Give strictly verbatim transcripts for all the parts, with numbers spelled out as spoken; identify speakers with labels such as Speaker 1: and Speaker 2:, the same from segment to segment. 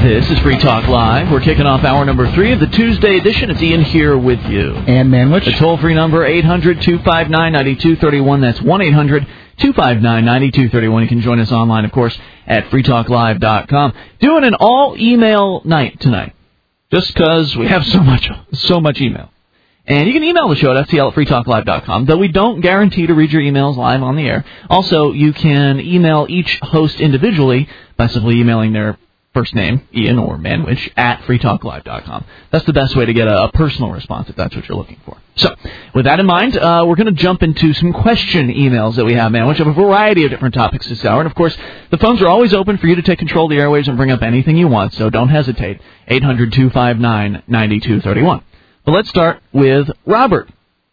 Speaker 1: This is Free Talk Live. We're kicking off hour number three of the Tuesday edition. It's Ian here with you.
Speaker 2: And Manwich.
Speaker 1: The toll-free number, eight hundred two five nine nine two three one. That's one eight hundred two five nine nine two three one. You can join us online, of course, at free talk live dot com. Doing an all-email night tonight, just because we have so much, so much email. And you can email the show at f t l at free talk live dot com, though we don't guarantee to read your emails live on the air. Also, you can email each host individually by simply emailing their first name, Ian or Manwich, at free talk live dot com. That's the best way to get a, a personal response if that's what you're looking for. So, with that in mind, uh, we're going to jump into some question emails that we have, Manwich, of a variety of different topics this hour. And, of course, the phones are always open for you to take control of the airwaves and bring up anything you want, so don't hesitate. eight hundred two five nine nine two three one. But let's start with Robert.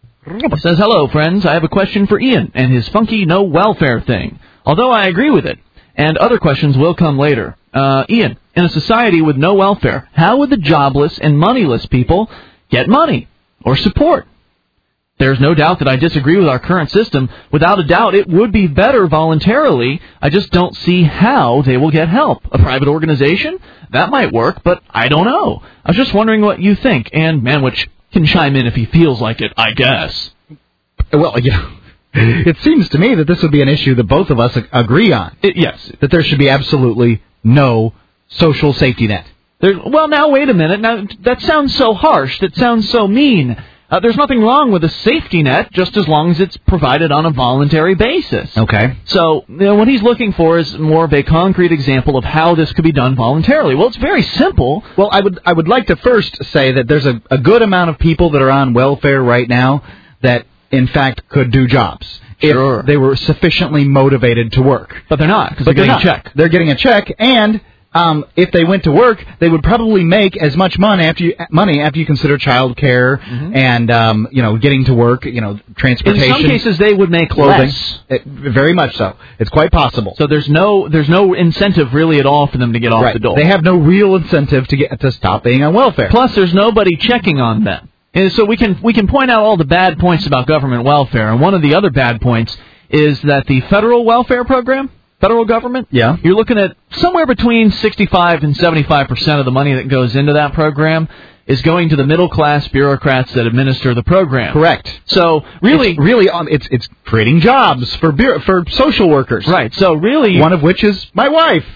Speaker 1: It says, hello, friends. I have a question for Ian and his funky no welfare thing, although I agree with it. And other questions will come later. Uh, Ian, in a society with no welfare, how would the jobless and moneyless people get money or support? There's no doubt that I disagree with our current system. Without a doubt, it would be better voluntarily. I just don't see how they will get help. A private organization? That might work, but I don't know. I was just wondering what you think. And Manwich can chime in if he feels like it, I guess.
Speaker 2: Well, yeah. It seems to me that this would be an issue that both of us agree on.
Speaker 1: It, yes.
Speaker 2: That there should be absolutely no social safety net.
Speaker 1: There, well, now, wait a minute. Now, that sounds so harsh. That sounds so mean. Uh, there's nothing wrong with a safety net just as long as it's provided on a voluntary basis.
Speaker 2: Okay.
Speaker 1: So, you know, what he's looking for is more of a concrete example of how this could be done voluntarily. Well, it's very simple.
Speaker 2: Well, I would I would like to first say that there's a, a good amount of people that are on welfare right now that, in fact, could do jobs.
Speaker 1: Sure.
Speaker 2: If they were sufficiently motivated to work.
Speaker 1: But they're not, because
Speaker 2: they're
Speaker 1: they're
Speaker 2: getting
Speaker 1: getting a check.
Speaker 2: They're getting a check, and um, if they went to work, they would probably make as much money after you, money after you consider child care mm-hmm. and, um, you know, getting to work, you know, transportation.
Speaker 1: In some cases, they would make
Speaker 2: clothing.
Speaker 1: less.
Speaker 2: It, very much so. It's quite possible.
Speaker 1: So there's no there's no incentive really at all for them to get off
Speaker 2: right.
Speaker 1: the dole.
Speaker 2: They have no real incentive to get to stop being on welfare.
Speaker 1: Plus, there's nobody checking on them. And so we can we can point out all the bad points about government welfare, and one of the other bad points is that the federal welfare program, federal government,
Speaker 2: yeah,
Speaker 1: you're looking at somewhere between sixty-five and seventy-five percent of the money that goes into that program is going to the middle-class bureaucrats that administer the program.
Speaker 2: Correct.
Speaker 1: So really,
Speaker 2: it's really, um, it's it's creating jobs for bu- for social workers.
Speaker 1: Right. So really,
Speaker 2: one of which is my wife.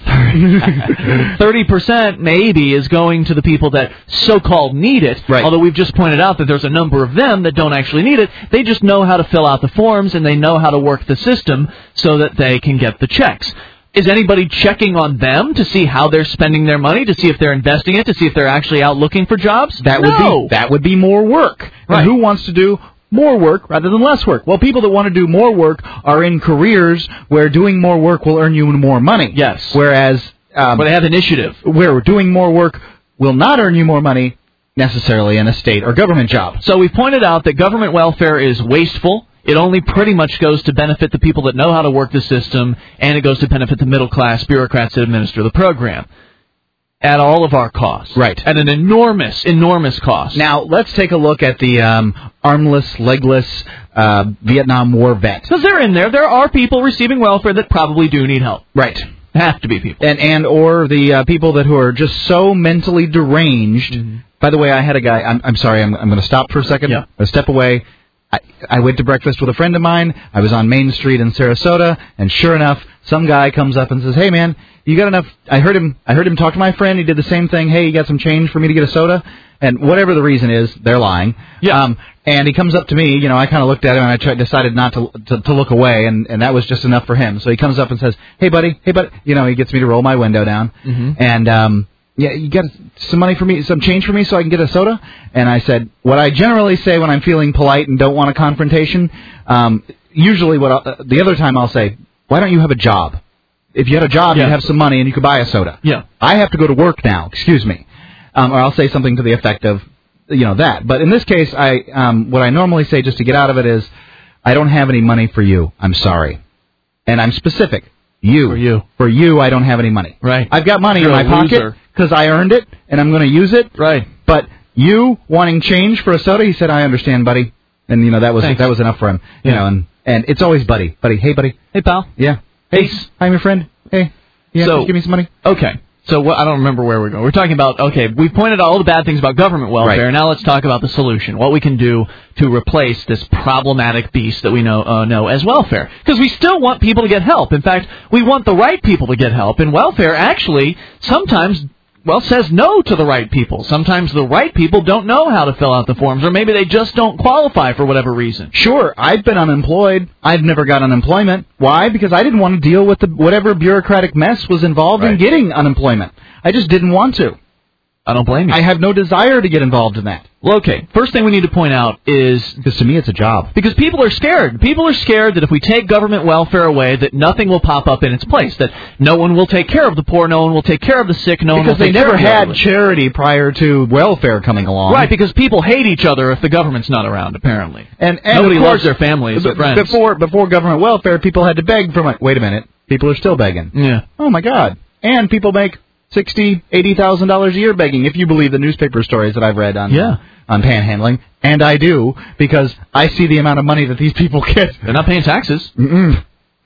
Speaker 1: Thirty percent maybe is going to the people that so-called need it.
Speaker 2: Right.
Speaker 1: Although we've just pointed out that there's a number of them that don't actually need it. They just know how to fill out the forms and they know how to work the system so that they can get the checks. Is anybody checking on them to see how they're spending their money, to see if they're investing it, to see if they're actually out looking for jobs?
Speaker 2: That
Speaker 1: no.
Speaker 2: would be that would be more work.
Speaker 1: Right.
Speaker 2: And who wants to do more work rather than less work? Well, people that want to do more work are in careers where doing more work will earn you more money.
Speaker 1: Yes.
Speaker 2: Whereas um,
Speaker 1: but they have initiative.
Speaker 2: Where doing more work will not earn you more money necessarily in a state or government job.
Speaker 1: So we pointed out that government welfare is wasteful. It only pretty much goes to benefit the people that know how to work the system, and it goes to benefit the middle-class bureaucrats that administer the program. At all of our costs.
Speaker 2: Right.
Speaker 1: At an enormous, enormous cost.
Speaker 2: Now, let's take a look at the um, armless, legless uh, Vietnam War vet.
Speaker 1: Because they're in there. There are people receiving welfare that probably do need help.
Speaker 2: Right.
Speaker 1: Have to be people.
Speaker 2: And and or the uh, people that who are just so mentally deranged.
Speaker 1: Mm-hmm.
Speaker 2: By the way, I had a guy, I'm, I'm sorry, I'm, I'm going to stop for a second.
Speaker 1: Yeah.
Speaker 2: I'm going to step away. I, I went to breakfast with a friend of mine. I was on Main Street in Sarasota, and sure enough, some guy comes up and says, "Hey, man, you got enough?" I heard him. I heard him talk to my friend. He did the same thing. "Hey, you got some change for me to get a soda?" And whatever the reason is, they're lying.
Speaker 1: Yeah.
Speaker 2: Um, and he comes up to me. You know, I kind of looked at him and I tried, decided not to, to to look away, and and that was just enough for him. So he comes up and says, "Hey, buddy, hey, buddy," you know, he gets me to roll my window down,
Speaker 1: mm-hmm.
Speaker 2: and um. Yeah, you got some money for me, some change for me so I can get a soda? And I said, what I generally say when I'm feeling polite and don't want a confrontation, um, usually what I'll, uh, the other time I'll say, why don't you have a job? If you had a job,
Speaker 1: yeah.
Speaker 2: you'd have some money and you could buy a soda.
Speaker 1: Yeah.
Speaker 2: I have to go to work now, excuse me. Um, or I'll say something to the effect of, you know, that. But in this case, I um, what I normally say just to get out of it is, I don't have any money for you. I'm sorry. And I'm specific. You.
Speaker 1: For you.
Speaker 2: For you, I don't have any money.
Speaker 1: Right.
Speaker 2: I've got money
Speaker 1: You're
Speaker 2: in my pocket because I earned it, and I'm going to use it.
Speaker 1: Right.
Speaker 2: But you wanting change for a soda, he said, I understand, buddy. And, you know, that was
Speaker 1: Thanks.
Speaker 2: that was enough for him. You
Speaker 1: Yeah.
Speaker 2: know, and, and it's always buddy. Buddy, hey, buddy.
Speaker 1: Hey, pal.
Speaker 2: Yeah.
Speaker 1: Hey.
Speaker 2: Hey, I'm your friend. Hey, yeah,
Speaker 1: So-
Speaker 2: just give me some money.
Speaker 1: Okay. So what, I don't remember where we're going. We're talking about, okay, we pointed out all the bad things about government welfare.
Speaker 2: Right.
Speaker 1: Now let's talk about the solution, what we can do to replace this problematic beast that we know uh, know as welfare. Because we still want people to get help. In fact, we want the right people to get help. And welfare actually sometimes, well, says no to the right people. Sometimes the right people don't know how to fill out the forms, or maybe they just don't qualify for whatever reason.
Speaker 2: Sure, I've been unemployed. I've never got unemployment. Why? Because I didn't want to deal with the whatever bureaucratic mess was involved
Speaker 1: Right.
Speaker 2: in getting unemployment. I just didn't want to.
Speaker 1: I don't blame you.
Speaker 2: I have no desire to get involved in that.
Speaker 1: Well, okay, first thing we need to point out is...
Speaker 2: Because to me it's a job.
Speaker 1: Because people are scared. People are scared that if we take government welfare away, that nothing will pop up in its place, that no one will take care of the poor, no one will take care of the sick, no one will
Speaker 2: Because they
Speaker 1: take care
Speaker 2: never
Speaker 1: of the
Speaker 2: had
Speaker 1: elderly.
Speaker 2: charity prior to welfare coming along.
Speaker 1: Right, because people hate each other if the government's not around, apparently.
Speaker 2: And, and
Speaker 1: Nobody
Speaker 2: of course,
Speaker 1: loves their families or
Speaker 2: b-
Speaker 1: friends.
Speaker 2: Before, before government welfare, people had to beg for money. Wait a minute. People are still begging.
Speaker 1: Yeah.
Speaker 2: Oh, my God. And people make sixty thousand dollars, eighty thousand dollars a year begging, if you believe the newspaper stories that I've read on
Speaker 1: Yeah.
Speaker 2: on panhandling. And I do, because I see the amount of money that these people get.
Speaker 1: They're not paying taxes.
Speaker 2: Mm-mm.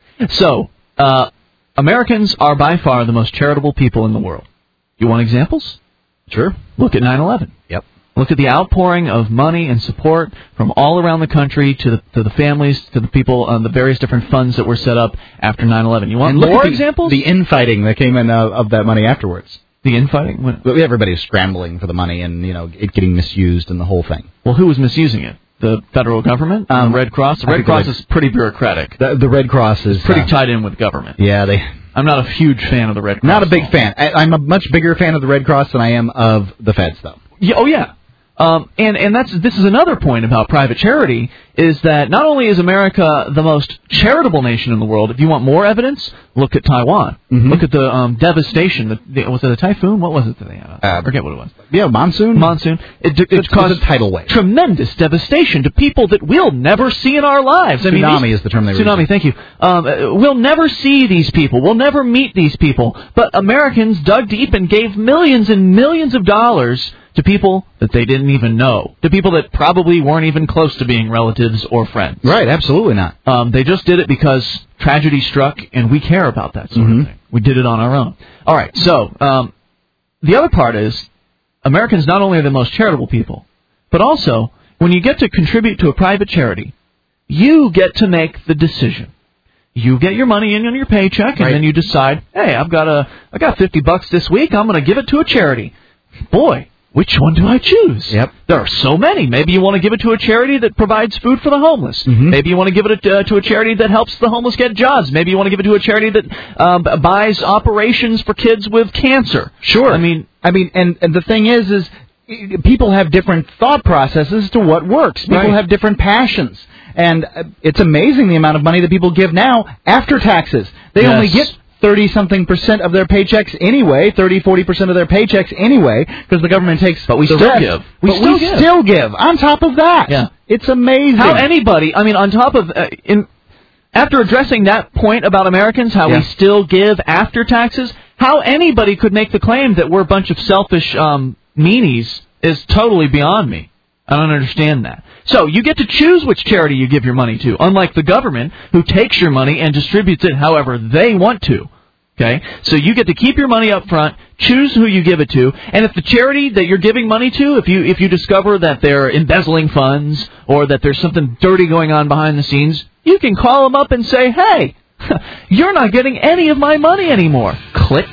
Speaker 1: So, uh, Americans are by far the most charitable people in the world. You want examples?
Speaker 2: Sure.
Speaker 1: Look at nine eleven.
Speaker 2: Yep.
Speaker 1: Look at the outpouring of money and support from all around the country to the, to the families, to the people on the various different funds that were set up after nine eleven. You want
Speaker 2: And look
Speaker 1: more
Speaker 2: at the,
Speaker 1: examples?
Speaker 2: The infighting that came in uh, of that money afterwards.
Speaker 1: The infighting? What?
Speaker 2: Everybody's scrambling for the money and, you know, it getting misused and the whole thing.
Speaker 1: Well, who was misusing it? The federal government?
Speaker 2: Um,
Speaker 1: the Red Cross? The
Speaker 2: I
Speaker 1: Red
Speaker 2: think
Speaker 1: Cross
Speaker 2: the-
Speaker 1: is pretty bureaucratic.
Speaker 2: The, the Red Cross is
Speaker 1: Pretty
Speaker 2: uh,
Speaker 1: tied in with government.
Speaker 2: Yeah, they...
Speaker 1: I'm not a huge fan of the Red Cross.
Speaker 2: Not a big fan. I, I'm a much bigger fan of the Red Cross than I am of the feds, though.
Speaker 1: Yeah, oh, yeah. Um, and and that's this is another point about private charity, is that not only is America the most charitable nation in the world, if you want more evidence, look at Taiwan.
Speaker 2: Mm-hmm.
Speaker 1: Look at the um, devastation. The, the, was it a typhoon? What was it that they had? I
Speaker 2: Uh,
Speaker 1: forget what it was.
Speaker 2: Yeah, monsoon?
Speaker 1: Monsoon. It, it,
Speaker 2: It's,
Speaker 1: caused
Speaker 2: it's a tidal wave.
Speaker 1: tremendous devastation to people that we'll never see in our lives. I mean,
Speaker 2: Tsunami
Speaker 1: these,
Speaker 2: is the term they were
Speaker 1: Tsunami,
Speaker 2: using.
Speaker 1: thank you. Um, uh, we'll never see these people. We'll never meet these people. But Americans dug deep and gave millions and millions of dollars to people that they didn't even know, to people that probably weren't even close to being relatives or friends.
Speaker 2: Right, absolutely not.
Speaker 1: Um, they just did it because tragedy struck, and we care about that sort
Speaker 2: Mm-hmm.
Speaker 1: of thing. We did it on our own. All right, so um, the other part is Americans not only are the most charitable people, but also when you get to contribute to a private charity, you get to make the decision. You get your money in on your paycheck, and
Speaker 2: Right.
Speaker 1: then you decide, hey, I've got a, I got fifty bucks this week. I'm going to give it to a charity. Boy, which one do I choose?
Speaker 2: Yep.
Speaker 1: There are so many. Maybe you want to give it to a charity that provides food for the homeless.
Speaker 2: Mhm.
Speaker 1: Maybe you want to give it uh, to a charity that helps the homeless get jobs. Maybe you want to give it to a charity that um, buys operations for kids with cancer.
Speaker 2: Sure.
Speaker 1: I mean,
Speaker 2: I mean, and, and the thing is, is i- people have different thought processes as to what works. People
Speaker 1: Right.
Speaker 2: have different passions. And uh, it's amazing the amount of money that people give now after taxes. They
Speaker 1: Yes.
Speaker 2: only get thirty-something percent of their paychecks anyway, thirty, forty percent of their paychecks anyway, because the government takes
Speaker 1: But we
Speaker 2: the
Speaker 1: still
Speaker 2: rest.
Speaker 1: give. We
Speaker 2: But
Speaker 1: still
Speaker 2: we
Speaker 1: give.
Speaker 2: still give. On top of that.
Speaker 1: Yeah.
Speaker 2: It's amazing.
Speaker 1: how anybody, I mean, on top of, uh, in after addressing that point about Americans, how
Speaker 2: Yeah.
Speaker 1: we still give after taxes, how anybody could make the claim that we're a bunch of selfish um, meanies is totally beyond me. I don't understand that. So you get to choose which charity you give your money to, unlike the government, who takes your money and distributes it however they want to. Okay? So you get to keep your money up front, choose who you give it to, and if the charity that you're giving money to, if you if you discover that they're embezzling funds or that there's something dirty going on behind the scenes, you can call them up and say, hey, you're not getting any of my money anymore. Click.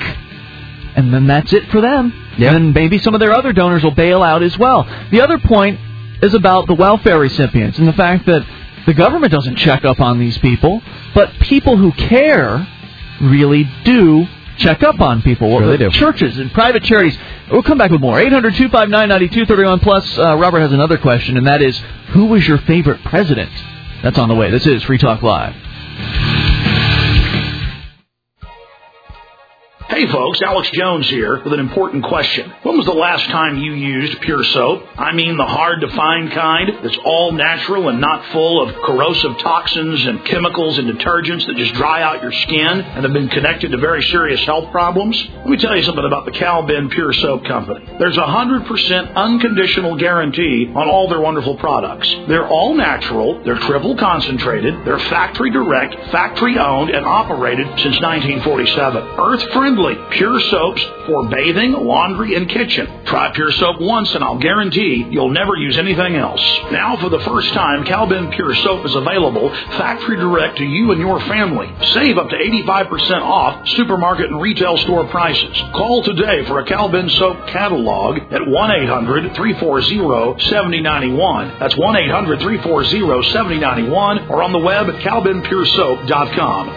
Speaker 1: And then that's it for them.
Speaker 2: Yep.
Speaker 1: And maybe some of their other donors will bail out as well. The other point is about the welfare recipients and the fact that the government doesn't check up on these people, but people who care really do check up on people.
Speaker 2: Sure
Speaker 1: Well,
Speaker 2: they do.
Speaker 1: Churches and private charities. We'll come back with more. eight hundred, two five nine, nine two three one. Plus, uh, Robert has another question, and that is, who was your favorite president? That's on the way. This is Free Talk Live.
Speaker 3: Hey folks, Alex Jones here with an important question. When was the last time you used Pure Soap? I mean the hard-to-find kind that's all natural and not full of corrosive toxins and chemicals and detergents that just dry out your skin and have been connected to very serious health problems? Let me tell you something about the Cal-Ben Pure Soap Company. There's a one hundred percent unconditional guarantee on all their wonderful products. They're all natural, they're triple concentrated, they're factory direct, factory owned, and operated since nineteen forty-seven. Earth-friendly Simply Pure Soaps for bathing, laundry, and kitchen. Try Pure Soap once and I'll guarantee you'll never use anything else. Now, for the first time, Cal-Ben Pure Soap is available factory direct to you and your family. Save up to eighty-five percent off supermarket and retail store prices. Call today for a Cal-Ben Soap catalog at one eight hundred three four zero seven zero nine one. That's one eight hundred three four zero seven zero nine one or on the web at cal ben pure soap dot com.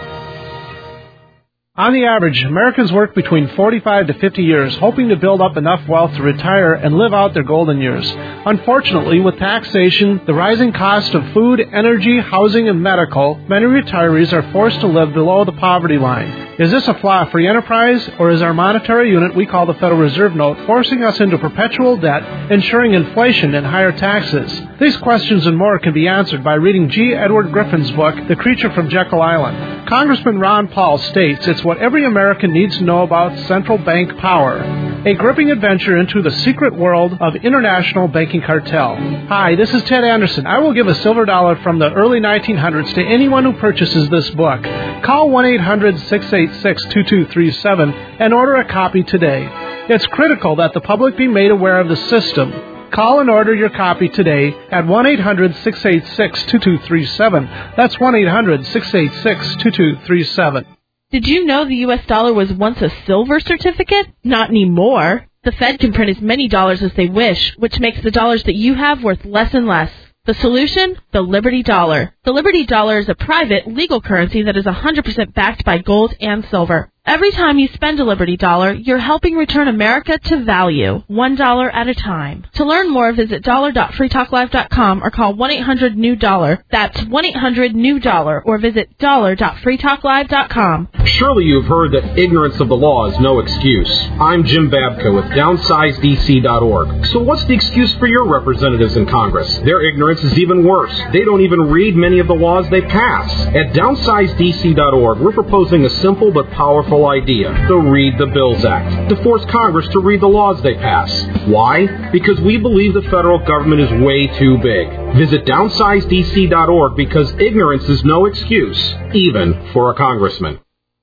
Speaker 4: On the average, Americans work between forty-five to fifty years, hoping to build up enough wealth to retire and live out their golden years. Unfortunately, with taxation, the rising cost of food, energy, housing, and medical, many retirees are forced to live below the poverty line. Is this a flaw free enterprise, or is our monetary unit we call the Federal Reserve Note forcing us into perpetual debt, ensuring inflation and higher taxes? These questions and more can be answered by reading G. Edward Griffin's book, The Creature from Jekyll Island. Congressman Ron Paul states it's what every American needs to know about central bank power. A gripping adventure into the secret world of international banking cartel. Hi, this is Ted Anderson. I will give a silver dollar from the early nineteen hundreds to anyone who purchases this book. Call one eight hundred six eight six two two three seven and order a copy today. It's critical that the public be made aware of the system. Call and order your copy today at one eight hundred six eight six two two three seven. That's one eight hundred six eight six two two three seven.
Speaker 5: Did you know the U S dollar was once a silver certificate? Not anymore. The Fed can print as many dollars as they wish, which makes the dollars that you have worth less and less. The solution? The Liberty Dollar. The Liberty Dollar is a private, legal currency that is one hundred percent backed by gold and silver. Every time you spend a Liberty Dollar, you're helping return America to value, one dollar at a time. To learn more, visit dollar dot free talk live dot com or call one eight hundred new dollar. That's one eight hundred new dollar or visit dollar dot free talk live dot com.
Speaker 6: Surely you've heard that ignorance of the law is no excuse. I'm Jim Babka with downsize D C dot org. So what's the excuse for your representatives in Congress? Their ignorance is even worse. They don't even read many of the laws they pass. At downsize D C dot org, we're proposing a simple but powerful idea, the Read the Bills Act, to force Congress to read the laws they pass. Why? Because we believe the federal government is way too big. Visit downsize D C dot org because ignorance is no excuse, even for a congressman.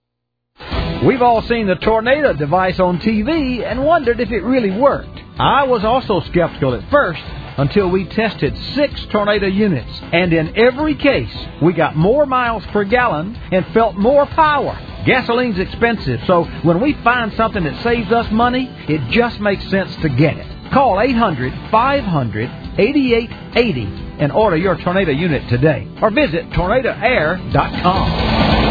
Speaker 7: We've all seen the tornado device on T V and wondered if it really worked. I was also skeptical at first until we tested six tornado units, and in every case, we got more miles per gallon and felt more power. Gasoline's expensive, so when we find something that saves us money, it just makes sense to get it. Call eight hundred five hundred eighty-eight eighty and order your tornado unit today, or visit tornado air dot com.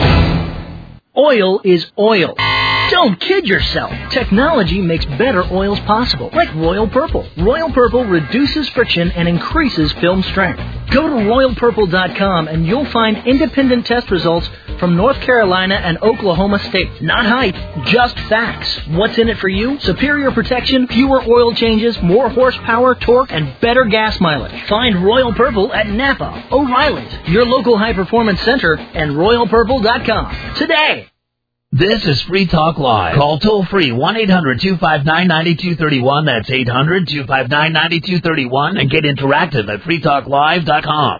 Speaker 8: Oil is oil. Don't kid yourself. Technology makes better oils possible, like Royal Purple. Royal Purple reduces friction and increases film strength. Go to royal purple dot com and you'll find independent test results from North Carolina and Oklahoma states. Not hype, just facts. What's in it for you? Superior protection, fewer oil changes, more horsepower, torque, and better gas mileage. Find Royal Purple at Napa, O'Reilly's, your local high-performance center, and royal purple dot com today.
Speaker 9: This is Free Talk Live. Call toll-free one eight hundred two five nine nine two three one. That's eight hundred two five nine nine two three one. And get interactive at free talk live dot com.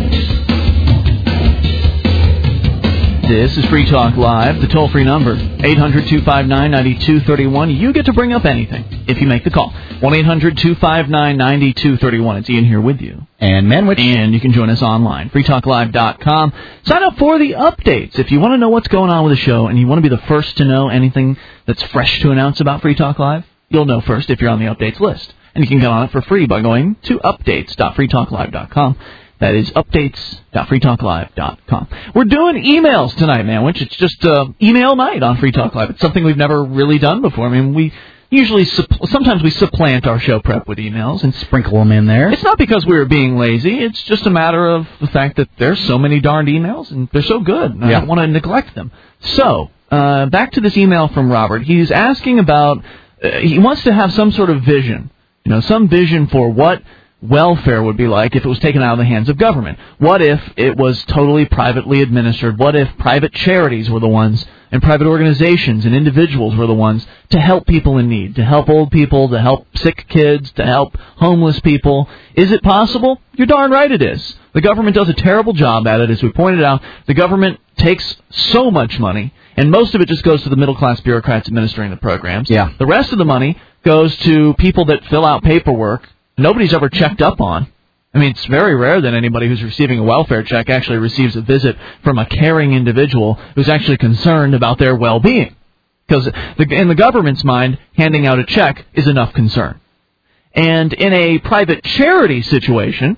Speaker 1: This is Free Talk Live, the toll-free number, eight hundred two five nine nine two three one. You get to bring up anything if you make the call. one eight hundred two five nine nine two three one. It's Ian here with you.
Speaker 2: And Manwich.
Speaker 1: And you can join us online, free talk live dot com. Sign up for the updates. If you want to know what's going on with the show and you want to be the first to know anything that's fresh to announce about Free Talk Live, you'll know first if you're on the updates list. And you can get on it for free by going to updates dot free talk live dot com. That is updates dot free talk live dot com. We're doing emails tonight, man, which it's just uh, email night on Free Talk Live. It's something we've never really done before. I mean, we usually, supp- sometimes we supplant our show prep with emails and
Speaker 2: sprinkle them in there.
Speaker 1: It's not because we were being lazy. It's just a matter of the fact that there's so many darned emails, and they're so good, and I
Speaker 2: yeah.
Speaker 1: don't want to neglect them. So, uh, back to this email from Robert. He's asking about, uh, he wants to have some sort of vision, you know, some vision for what welfare would be like if it was taken out of the hands of government? What if it was totally privately administered? What if private charities were the ones, and private organizations and individuals were the ones to help people in need, to help old people, to help sick kids, to help homeless people? Is it possible? You're darn right it is. The government does a terrible job at it. As we pointed out, the government takes so much money, and most of it just goes to the middle-class bureaucrats administering the programs.
Speaker 2: Yeah.
Speaker 1: The rest of the money goes to people that fill out paperwork nobody's ever checked up on. I mean, it's very rare that anybody who's receiving a welfare check actually receives a visit from a caring individual who's actually concerned about their well-being. Because in the government's mind, handing out a check is enough concern. And in a private charity situation,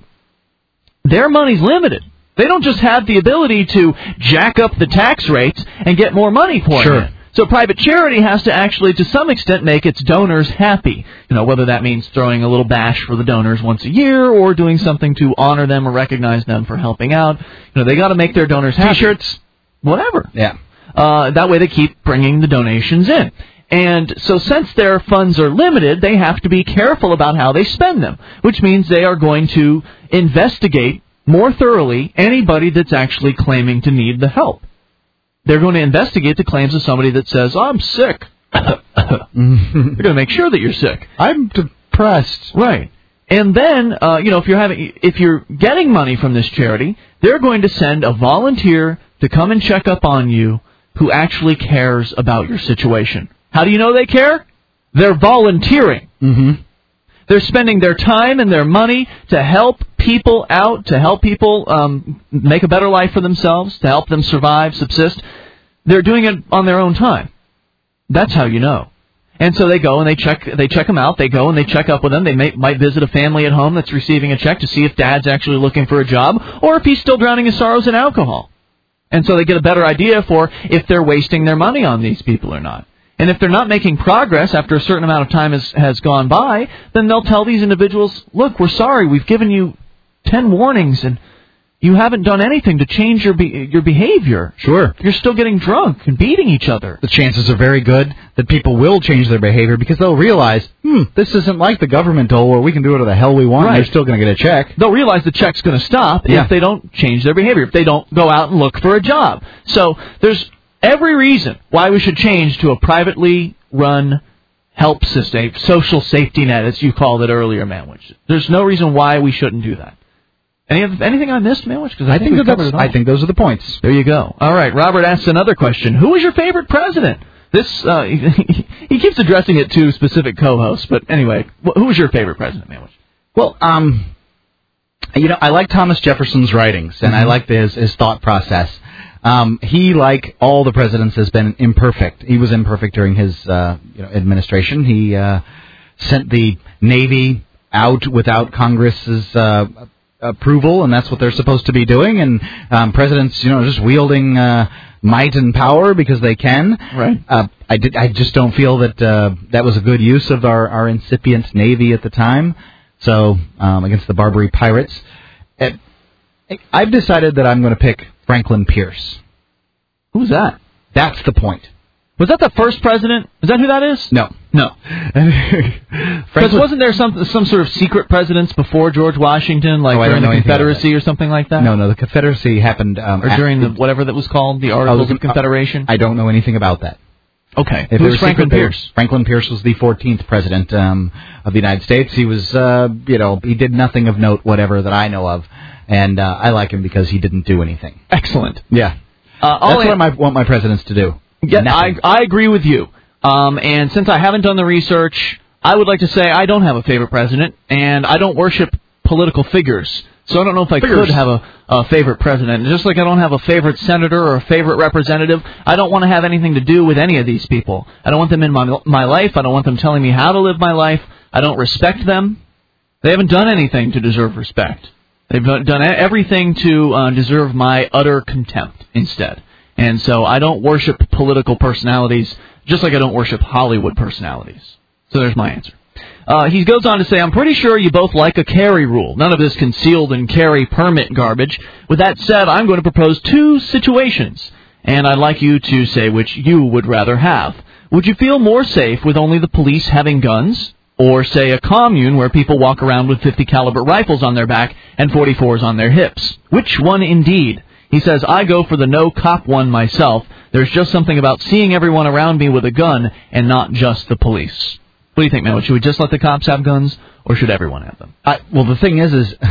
Speaker 1: their money's limited. They don't just have the ability to jack up the tax rates and get more money pouring
Speaker 2: Sure.
Speaker 1: in. So private charity has to actually, to some extent, make its donors happy. You know, whether that means throwing a little bash for the donors once a year or doing something to honor them or recognize them for helping out. You know, they got to make their donors happy.
Speaker 2: T-shirts.
Speaker 1: Whatever.
Speaker 2: Yeah.
Speaker 1: Uh, that way they keep bringing the donations in. And so since their funds are limited, they have to be careful about how they spend them, which means they are going to investigate more thoroughly anybody that's actually claiming to need the help. They're going to investigate the claims of somebody that says, oh, I'm sick. They're going to make sure that you're sick.
Speaker 2: I'm depressed.
Speaker 1: Right. And then, uh, you know, if you're having, if you're getting money from this charity, they're going to send a volunteer to come and check up on you who actually cares about your situation. How do you know they care? They're volunteering.
Speaker 2: Mm-hmm.
Speaker 1: They're spending their time and their money to help people out, to help people um, make a better life for themselves, to help them survive, subsist. They're doing it on their own time. That's how you know. And so they go and they check they check them out. They go and they check up with them. They may, might visit a family at home that's receiving a check to see if dad's actually looking for a job or if he's still drowning his sorrows in alcohol. And so they get a better idea for if they're wasting their money on these people or not. And if they're not making progress after a certain amount of time has, has gone by, then they'll tell these individuals, look, we're sorry, we've given you ten warnings and you haven't done anything to change your be- your behavior.
Speaker 2: Sure.
Speaker 1: You're still getting drunk and beating each other.
Speaker 2: The chances are very good that people will change their behavior because they'll realize, hmm, this isn't like the government dole where we can do whatever the hell we want
Speaker 1: Right.
Speaker 2: and they're still going to get a check.
Speaker 1: They'll realize the check's going to stop
Speaker 2: Yeah.
Speaker 1: if they don't change their behavior, if they don't go out and look for a job. So there's every reason why we should change to a privately run help system, social safety net, as you called it earlier, Manwich. There's no reason why we shouldn't do that. Any anything I missed, Manwich? Because I,
Speaker 2: I
Speaker 1: think,
Speaker 2: think
Speaker 1: we've
Speaker 2: that
Speaker 1: covered
Speaker 2: that's,
Speaker 1: it all.
Speaker 2: I think those are the points.
Speaker 1: There you go. All right, Robert asks another question. Who is your favorite president? This uh, he keeps addressing it to specific co-hosts, but anyway, who is your favorite president, Manwich?
Speaker 2: Well, um, you know, I like Thomas Jefferson's writings, and
Speaker 1: Mm-hmm.
Speaker 2: I like his, his thought process. Um, he, like all the presidents, has been imperfect. He was imperfect during his uh, you know, administration. He uh, sent the Navy out without Congress's uh, approval, and that's what they're supposed to be doing. And um, presidents, you know, just wielding uh, might and power because they can.
Speaker 1: Right.
Speaker 2: Uh, I did. I just don't feel that uh, that was a good use of our, our incipient Navy at the time. So um, against the Barbary pirates, it, I've decided that I'm going to pick Franklin Pierce.
Speaker 1: Who's that?
Speaker 2: That's the point.
Speaker 1: Was that the first president? Is that who that is?
Speaker 2: No.
Speaker 1: No. Because
Speaker 2: Franklin,
Speaker 1: wasn't there some some sort of secret presidents before George Washington, like
Speaker 2: Oh, I
Speaker 1: during
Speaker 2: don't
Speaker 1: the
Speaker 2: know anything about
Speaker 1: Confederacy or something like that?
Speaker 2: no, no, the Confederacy happened... Um,
Speaker 1: Or
Speaker 2: at-
Speaker 1: during the whatever that was called, the Articles
Speaker 2: Oh,
Speaker 1: of Confederation?
Speaker 2: I don't know anything about that.
Speaker 1: Okay.
Speaker 2: If they
Speaker 1: Who's
Speaker 2: were
Speaker 1: Franklin
Speaker 2: secret, they were-
Speaker 1: Pierce?
Speaker 2: Franklin Pierce was the fourteenth president um, of the United States. He was, uh, you know, he did nothing of note, whatever, that I know of. And uh, I like him because he didn't do anything.
Speaker 1: Excellent.
Speaker 2: Yeah.
Speaker 1: Uh,
Speaker 2: That's
Speaker 1: all
Speaker 2: what
Speaker 1: I,
Speaker 2: I want my presidents to do.
Speaker 1: yeah, I,
Speaker 2: Nothing.
Speaker 1: I agree with you. Um, and since I haven't done the research, I would like to say I don't have a favorite president, and I don't worship political figures. So I don't know if I
Speaker 2: Figures.
Speaker 1: could have a, a favorite president. Just like I don't have a favorite senator or a favorite representative, I don't want to have anything to do with any of these people. I don't want them in my my life. I don't want them telling me how to live my life. I don't respect them. They haven't done anything to deserve respect. They've done everything to uh, deserve my utter contempt instead. And so I don't worship political personalities, just like I don't worship Hollywood personalities. So there's my answer. Uh, he goes on to say, I'm pretty sure you both like a carry rule. None of this concealed and carry permit garbage. With that said, I'm going to propose two situations, and I'd like you to say which you would rather have. Would you feel more safe with only the police having guns, or, say, a commune where people walk around with fifty caliber rifles on their back and forty-fours on their hips? Which one indeed? He says, I go for the no-cop one myself. There's just something about seeing everyone around me with a gun and not just the police. What do you think, man? Should we just let the cops have guns, or should everyone have them?
Speaker 2: I, well, the thing is, is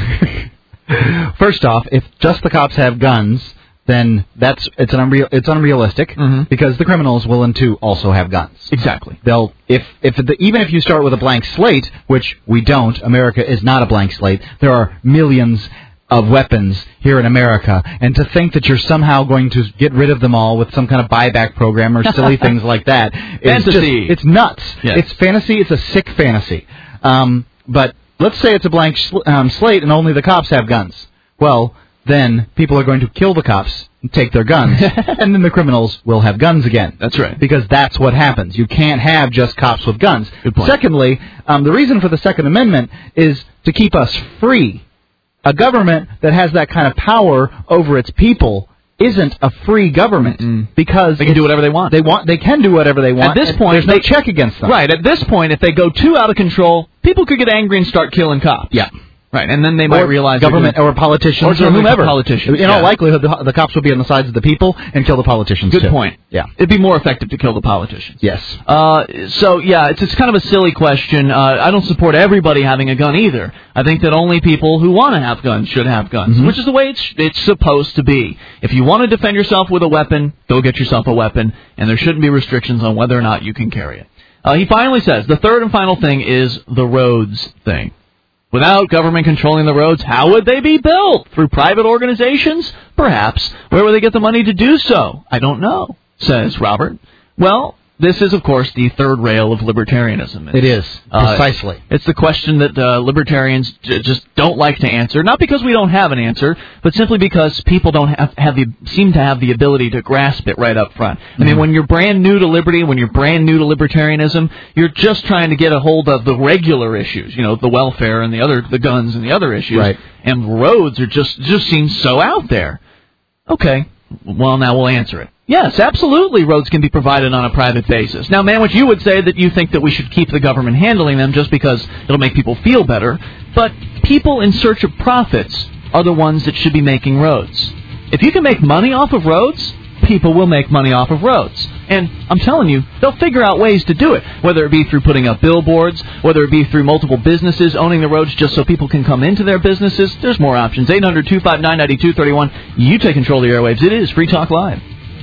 Speaker 2: first off, if just the cops have guns, then that's it's an unreal it's unrealistic
Speaker 1: mm-hmm.
Speaker 2: because the criminals will and too also have guns.
Speaker 1: Exactly.
Speaker 2: They'll if if the, even if you start with a blank slate, which we don't, America is not a blank slate. There are millions of weapons here in America, and to think that you're somehow going to get rid of them all with some kind of buyback program or silly things like that is just, it's nuts.
Speaker 1: Yes.
Speaker 2: It's fantasy. It's a sick fantasy. Um, but let's say it's a blank sl- um, slate and only the cops have guns. Well, then people are going to kill the cops and take their guns, and then the criminals will have guns again.
Speaker 1: That's right.
Speaker 2: Because that's what happens. You can't have just cops with guns.
Speaker 1: Good point.
Speaker 2: Secondly, um, the reason for the Second Amendment is to keep us free. A government that has that kind of power over its people isn't a free government
Speaker 1: mm.
Speaker 2: because
Speaker 1: they can do whatever they want.
Speaker 2: They want. They can do whatever they want.
Speaker 1: At this point,
Speaker 2: there's no
Speaker 1: they,
Speaker 2: check against them.
Speaker 1: Right. At this point, if they go too out of control, people could get angry and start killing cops.
Speaker 2: Yeah.
Speaker 1: Right, and then they might
Speaker 2: or
Speaker 1: realize
Speaker 2: government
Speaker 1: doing,
Speaker 2: or politicians
Speaker 1: or,
Speaker 2: or whomever.
Speaker 1: Politicians.
Speaker 2: In
Speaker 1: yeah.
Speaker 2: all likelihood, the, the cops will be on the sides of the people and kill the politicians.
Speaker 1: Good
Speaker 2: too.
Speaker 1: point.
Speaker 2: Yeah,
Speaker 1: it'd be more effective to kill the politicians.
Speaker 2: Yes.
Speaker 1: Uh, so yeah, it's it's kind of a silly question. Uh, I don't support everybody having a gun either. I think that only people who want to have guns should have guns,
Speaker 2: mm-hmm.
Speaker 1: which is the way it's it's supposed to be. If you want to defend yourself with a weapon, go get yourself a weapon, and there shouldn't be restrictions on whether or not you can carry it. Uh, he finally says the third and final thing is the roads thing. Without government controlling the roads, how would they be built? Through private organizations? Perhaps. Where would they get the money to do so? I don't know, says Robert. Well, this is, of course, the third rail of libertarianism. It's,
Speaker 2: it is, precisely.
Speaker 1: Uh, it's the question that uh, libertarians j- just don't like to answer, not because we don't have an answer, but simply because people don't have, have the seem to have the ability to grasp it right up front. Mm-hmm. I mean, when you're brand new to liberty, when you're brand new to libertarianism, you're just trying to get a hold of the regular issues, you know, the welfare and the other, the guns and the other issues.
Speaker 2: Right.
Speaker 1: And roads are just just seem so out there. Okay, well, now we'll answer it. Yes, absolutely, roads can be provided on a private basis. Now, Manwich, you would say that you think that we should keep the government handling them just because it'll make people feel better, but people in search of profits are the ones that should be making roads. If you can make money off of roads, people will make money off of roads. And I'm telling you, they'll figure out ways to do it, whether it be through putting up billboards, whether it be through multiple businesses owning the roads just so people can come into their businesses. There's more options. eight hundred, two five nine, nine two three one. You take control of the airwaves. It is Free Talk Live.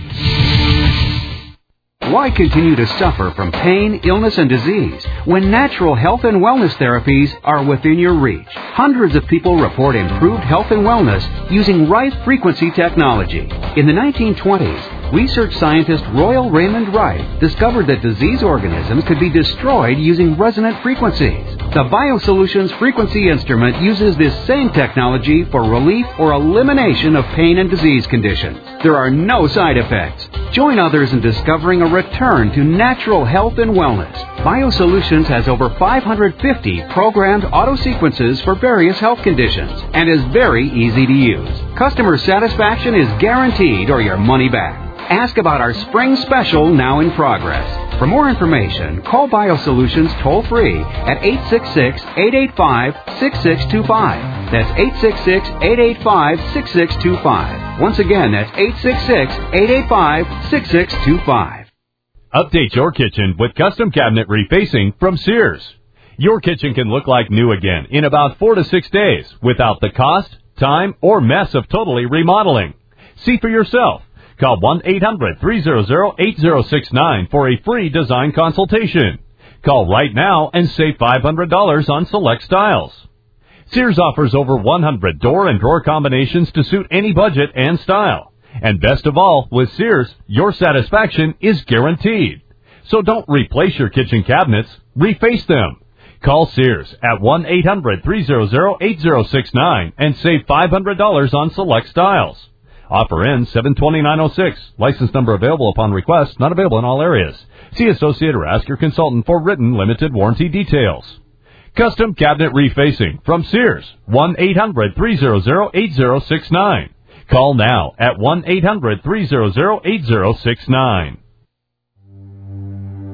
Speaker 10: Why continue to suffer from pain, illness, and disease when natural health and wellness therapies are within your reach? Hundreds of people report improved health and wellness using Rife frequency technology. In the nineteen twenties, research scientist Royal Raymond Rife discovered that disease organisms could be destroyed using resonant frequencies. The BioSolutions frequency instrument uses this same technology for relief or elimination of pain and disease conditions. There are no side effects. Join others in discovering a return to natural health and wellness. BioSolutions has over five hundred fifty programmed auto sequences for various health conditions and is very easy to use. Customer satisfaction is guaranteed or your money back. Ask about our spring special now in progress. For more information, call BioSolutions toll-free at eight six six, eight eight five, six six two five. That's eight six six, eight eight five, six six two five. Once again, that's eight six six, eight eight five, six six two five.
Speaker 11: Update your kitchen with custom cabinet refacing from Sears. Your kitchen can look like new again in about four to six days without the cost, time, or mess of totally remodeling. See for yourself. Call one eight hundred, three hundred, eight zero six nine for a free design consultation. Call right now and save five hundred dollars on select styles. Sears offers over one hundred door and drawer combinations to suit any budget and style. And best of all, with Sears, your satisfaction is guaranteed. So don't replace your kitchen cabinets, reface them. Call Sears at one eight hundred, three hundred, eight zero six nine and save five hundred dollars on select styles. Offer ends seven twenty-nine oh six. License number available upon request. Not available in all areas. See associate or ask your consultant for written limited warranty details. Custom cabinet refacing from Sears. one eight hundred, three hundred, eight zero six nine. Call now at one eight hundred, three hundred, eight zero six nine.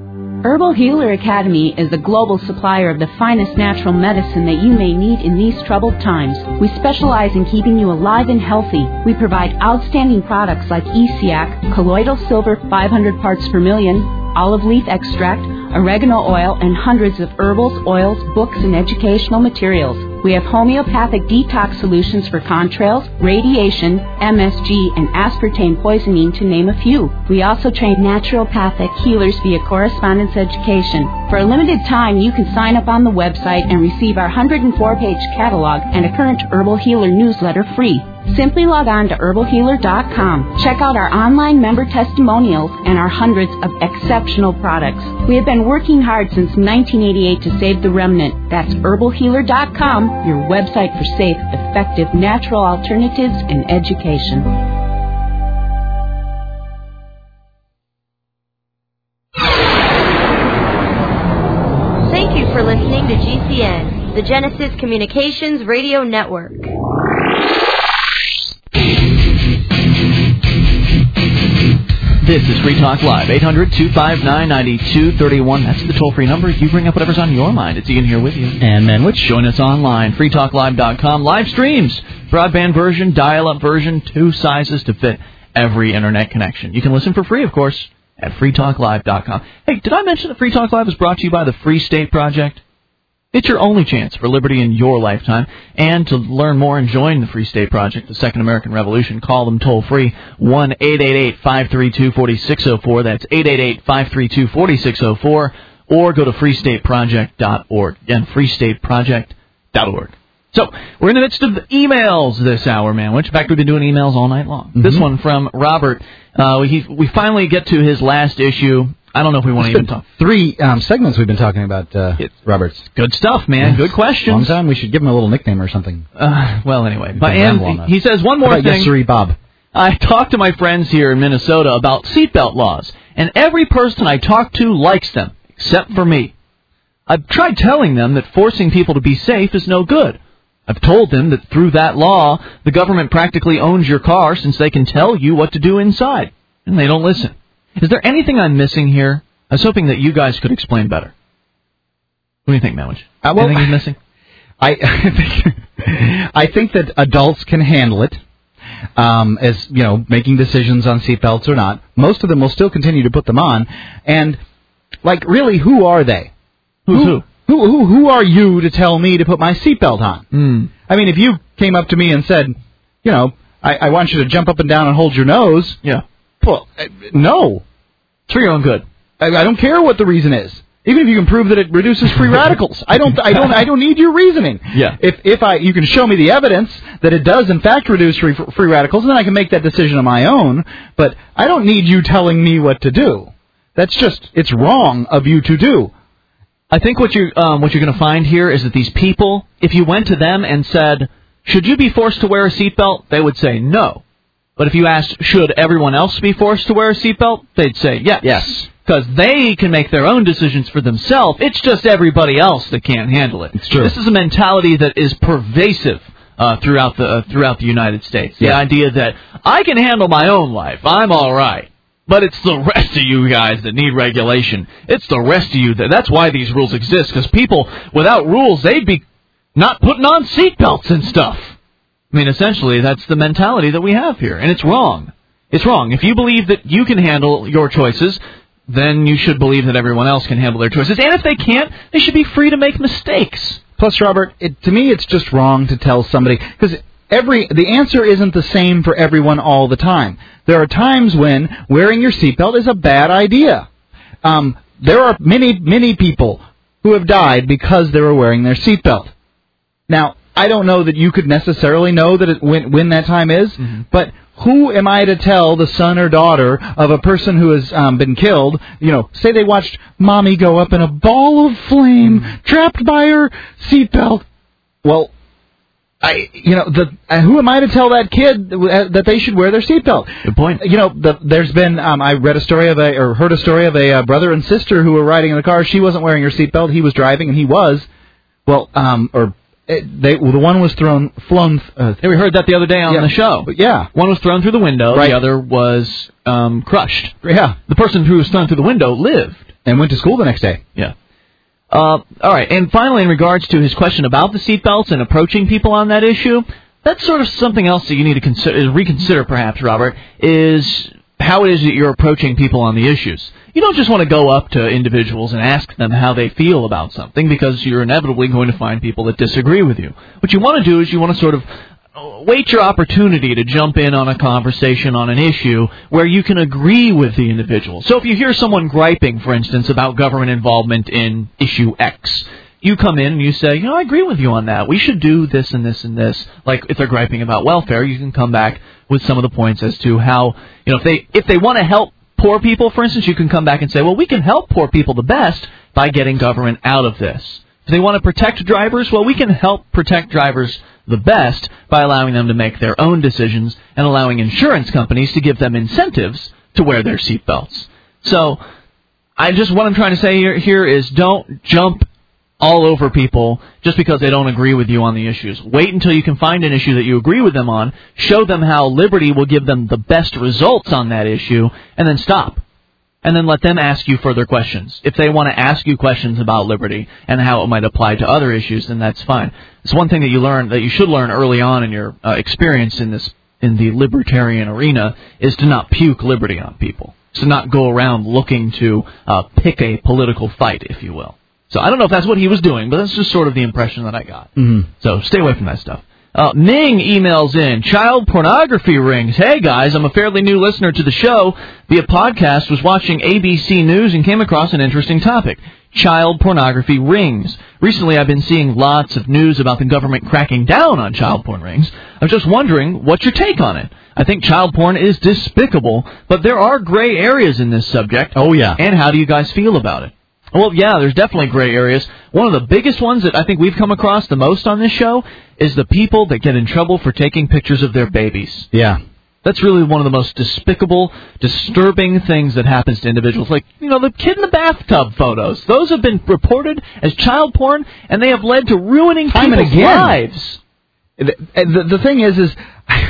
Speaker 12: Herbal Healer Academy is the global supplier of the finest natural medicine that you may need in these troubled times. We specialize in keeping you alive and healthy. We provide outstanding products like E C A C, colloidal silver five hundred parts per million, olive leaf extract, oregano oil, and hundreds of herbals, oils, books, and educational materials. We have homeopathic detox solutions for contrails, radiation, M S G, and aspartame poisoning, to name a few. We also train naturopathic healers via correspondence education. For a limited time, you can sign up on the website and receive our one hundred four page catalog and a current Herbal Healer newsletter free. Simply log on to herbal healer dot com. Check out our online member testimonials and our hundreds of exceptional products. We have been working hard since nineteen eighty-eight to save the remnant. That's herbal healer dot com, your website for safe, effective, natural alternatives and education.
Speaker 13: Thank you for listening to G C N, the Genesis Communications Radio Network.
Speaker 1: This is Free Talk Live, eight hundred, two five nine, nine two three one. That's the toll-free number. You bring up whatever's on your mind. It's Ian here with you.
Speaker 2: And Manwich.
Speaker 1: Join us online, free talk live dot com. Live streams, broadband version, dial-up version, two sizes to fit every internet connection. You can listen for free, of course, at free talk live dot com. Hey, did I mention that Free Talk Live is brought to you by the Free State Project? It's your only chance for liberty in your lifetime. And to learn more and join the Free State Project, the Second American Revolution, call them toll-free, one eight eight eight, five three two, four six zero four. That's eight eight eight, five three two, four six zero four. Or go to free state project dot org. Again, free state project dot org. So, we're in the midst of emails this hour, man. Which, in fact, we've been doing emails all night long. Mm-hmm. This one from Robert. Uh, he, we finally get to his last issue. I don't know if we want to even talk.
Speaker 2: Three um, segments we've been talking about, uh, Roberts.
Speaker 1: Good stuff, man. Good questions.
Speaker 2: Long time. We should give him a little nickname or something.
Speaker 1: Uh, well, anyway. But, and he says one more
Speaker 2: How about
Speaker 1: thing.
Speaker 2: Yes, sirree, Bob.
Speaker 1: I talked to my friends here in Minnesota about seatbelt laws, and every person I talk to likes them, except for me. I've tried telling them that forcing people to be safe is no good. I've told them that through that law, the government practically owns your car since they can tell you what to do inside, and they don't listen. Is there anything I'm missing here? I was hoping that you guys could explain better. What do you think, Manwich?
Speaker 2: Uh, well,
Speaker 1: Anything he's missing?
Speaker 2: I, I think I think that adults can handle it, um, as you know, making decisions on seatbelts or not. Most of them will still continue to put them on, and like, really, who are they?
Speaker 1: Who's who?
Speaker 2: Who, who, who, who are you to tell me to put my seatbelt on?
Speaker 1: Mm.
Speaker 2: I mean, if you came up to me and said, you know, I, I want you to jump up and down and hold your nose.
Speaker 1: Yeah.
Speaker 2: Well, uh, no.
Speaker 1: It's for your own good.
Speaker 2: I, I don't care what the reason is. Even if you can prove that it reduces free radicals, I don't, I don't, I don't need your reasoning.
Speaker 1: Yeah.
Speaker 2: If if I, you can show me the evidence that it does in fact reduce free free radicals, then I can make that decision on my own. But I don't need you telling me what to do. That's just, it's wrong of you to do.
Speaker 1: I think what you um, what you're going to find here is that these people, if you went to them and said, should you be forced to wear a seatbelt, they would say no. But if you asked, should everyone else be forced to wear a seatbelt, they'd say yes.
Speaker 2: Yes.
Speaker 1: Because they can make their own decisions for themselves. It's just everybody else that can't handle it.
Speaker 2: It's true.
Speaker 1: This is a mentality that is pervasive uh, throughout the uh, throughout the United States. The
Speaker 2: yeah.
Speaker 1: idea that I can handle my own life, I'm all right. But it's the rest of you guys that need regulation. It's the rest of you that. That's why these rules exist. Because people without rules, they'd be not putting on seatbelts and stuff. I mean, essentially, that's the mentality that we have here, and it's wrong. It's wrong. If you believe that you can handle your choices, then you should believe that everyone else can handle their choices. And if they can't, they should be free to make mistakes.
Speaker 2: Plus, Robert, it, to me, it's just wrong to tell somebody, because every the answer isn't the same for everyone all the time. There are times when wearing your seatbelt is a bad idea. Um, there are many, many people who have died because they were wearing their seatbelt. Now, I don't know that you could necessarily know that it, when, when that time is, mm-hmm. but who am I to tell the son or daughter of a person who has um, been killed, you know, say they watched mommy go up in a ball of flame, mm-hmm. trapped by her seatbelt. Well, I, you know, the uh, who am I to tell that kid that they should wear their seatbelt?
Speaker 1: Good point.
Speaker 2: You know, the, there's been, um, I read a story of a, or heard a story of a uh, brother and sister who were riding in the car. She wasn't wearing her seatbelt. He was driving, and he was. Well, um, or it, they, well, the one was thrown, flown. Uh,
Speaker 1: yeah, we heard that the other day on
Speaker 2: yeah,
Speaker 1: the show.
Speaker 2: Yeah.
Speaker 1: One was thrown through the window.
Speaker 2: Right.
Speaker 1: The other was um, crushed.
Speaker 2: Yeah.
Speaker 1: The person who was thrown through the window lived.
Speaker 2: And went to school the next day.
Speaker 1: Yeah. Uh, all right, and finally, in regards to his question about the seatbelts and approaching people on that issue, that's sort of something else that you need to consider, reconsider, perhaps, Robert, is how it is that you're approaching people on the issues. You don't just want to go up to individuals and ask them how they feel about something, because you're inevitably going to find people that disagree with you. What you want to do is you want to sort of wait your opportunity to jump in on a conversation on an issue where you can agree with the individual. So if you hear someone griping, for instance, about government involvement in issue X, you come in and you say, you know, I agree with you on that. We should do this and this and this. Like if they're griping about welfare, you can come back with some of the points as to how, you know, if they if they want to help poor people, for instance, you can come back and say, well, we can help poor people the best by getting government out of this. If they want to protect drivers, well, we can help protect drivers the best by allowing them to make their own decisions and allowing insurance companies to give them incentives to wear their seatbelts. So I just what I'm trying to say here, here is don't jump all over people just because they don't agree with you on the issues. Wait until you can find an issue that you agree with them on, show them how liberty will give them the best results on that issue, and then stop. And then let them ask you further questions. If they want to ask you questions about liberty and how it might apply to other issues, then that's fine. It's one thing that you learn, that you should learn early on in your uh, experience in this, in the libertarian arena, is to not puke liberty on people. To not go around looking to uh, pick a political fight, if you will. So I don't know if that's what he was doing, but that's just sort of the impression that I got.
Speaker 2: Mm-hmm.
Speaker 1: So stay away from that stuff. Uh, Ming emails in, child pornography rings. Hey, guys, I'm a fairly new listener to the show. Via podcast, was watching A B C News and came across an interesting topic. Child pornography rings. Recently, I've been seeing lots of news about the government cracking down on child porn rings. I was just wondering, what's your take on it? I think child porn is despicable, but there are gray areas in this subject.
Speaker 2: Oh, yeah.
Speaker 1: And how do you guys feel about it? Well, yeah, there's definitely gray areas. One of the biggest ones that I think we've come across the most on this show is the people that get in trouble for taking pictures of their babies.
Speaker 2: Yeah.
Speaker 1: That's really one of the most despicable, disturbing things that happens to individuals. Like, you know, the kid in the bathtub photos. Those have been reported as child porn, and they have led to ruining
Speaker 2: Time
Speaker 1: people's
Speaker 2: and again.
Speaker 1: lives.
Speaker 2: The, the, the thing is, is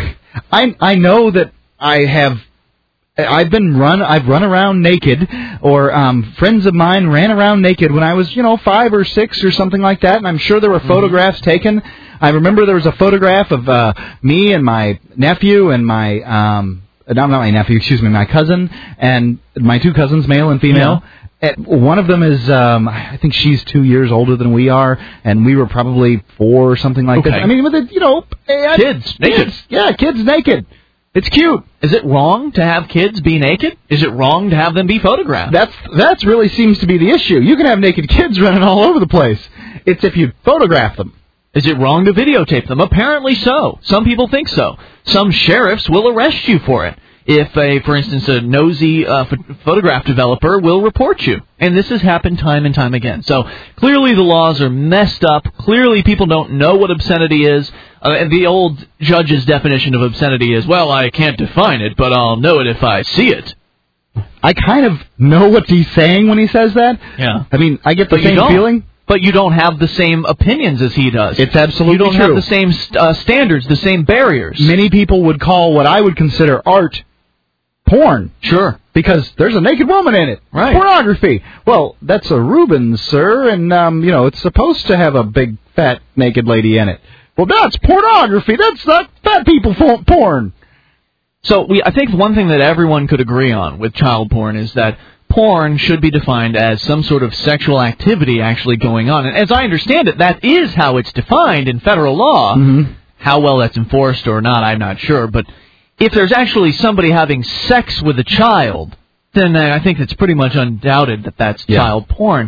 Speaker 2: I I know that I have... I've been run. I've run around naked, or um, friends of mine ran around naked when I was, you know, five or six or something like that. And I'm sure there were photographs mm-hmm. taken. I remember there was a photograph of uh, me and my nephew and my um, not not my nephew, excuse me, my cousin and my two cousins, male and female. Yeah. At, one of them is, um, I think she's two years older than we are, and we were probably four or something like
Speaker 1: okay.
Speaker 2: that. I mean, with it, you know,
Speaker 1: kids naked.
Speaker 2: Kids, yeah, kids naked. It's cute.
Speaker 1: Is it wrong to have kids be naked? Is it wrong to have them be photographed?
Speaker 2: That's that's really seems to be the issue. You can have naked kids running all over the place. It's if you photograph them.
Speaker 1: Is it wrong to videotape them? Apparently so. Some people think so. Some sheriffs will arrest you for it. If, a, for instance, a nosy uh, ph- photograph developer will report you. And this has happened time and time again. So clearly the laws are messed up. Clearly people don't know what obscenity is. Uh, and the old judge's definition of obscenity is, well, I can't define it, but I'll know it if I see it.
Speaker 2: I kind of know what he's saying when he says that.
Speaker 1: Yeah.
Speaker 2: I mean, I get the
Speaker 1: but
Speaker 2: same feeling.
Speaker 1: But you don't have the same opinions as he does.
Speaker 2: It's absolutely true.
Speaker 1: You don't
Speaker 2: true.
Speaker 1: have the same uh, standards, the same barriers.
Speaker 2: Many people would call what I would consider art porn.
Speaker 1: Sure.
Speaker 2: Because there's a naked woman in it.
Speaker 1: Right.
Speaker 2: Pornography. Well, that's a Rubens, sir, and, um, you know, it's supposed to have a big, fat, naked lady in it. Well, that's pornography. That's not fat people porn.
Speaker 1: So we, I think one thing that everyone could agree on with child porn is that porn should be defined as some sort of sexual activity actually going on. And as I understand it, that is how it's defined in federal law.
Speaker 2: Mm-hmm.
Speaker 1: How well that's enforced or not, I'm not sure. But if there's actually somebody having sex with a child, then I think it's pretty much undoubted that that's
Speaker 2: yeah.
Speaker 1: child porn.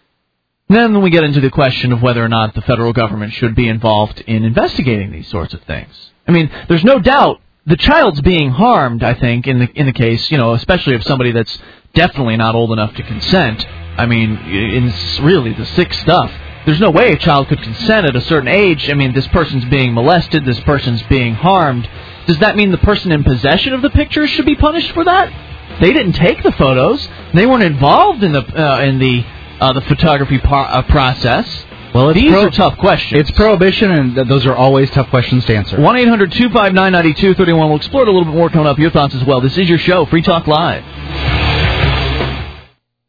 Speaker 1: Then we get into the question of whether or not the federal government should be involved in investigating these sorts of things. I mean, there's no doubt the child's being harmed, I think, in the in the case, you know, especially if somebody that's definitely not old enough to consent. I mean, in really the sick stuff. There's no way a child could consent at a certain age. I mean, this person's being molested, this person's being harmed. Does that mean the person in possession of the pictures should be punished for that? They didn't take the photos. They weren't involved in the uh, in the uh, the photography par- uh, process.
Speaker 2: Well,
Speaker 1: these
Speaker 2: pro-
Speaker 1: are tough questions.
Speaker 2: It's prohibition, and th- those are always tough questions to answer.
Speaker 1: one eight hundred two five nine nine two three one. We'll explore it a little bit more coming up. Your thoughts as well. This is your show, Free Talk Live.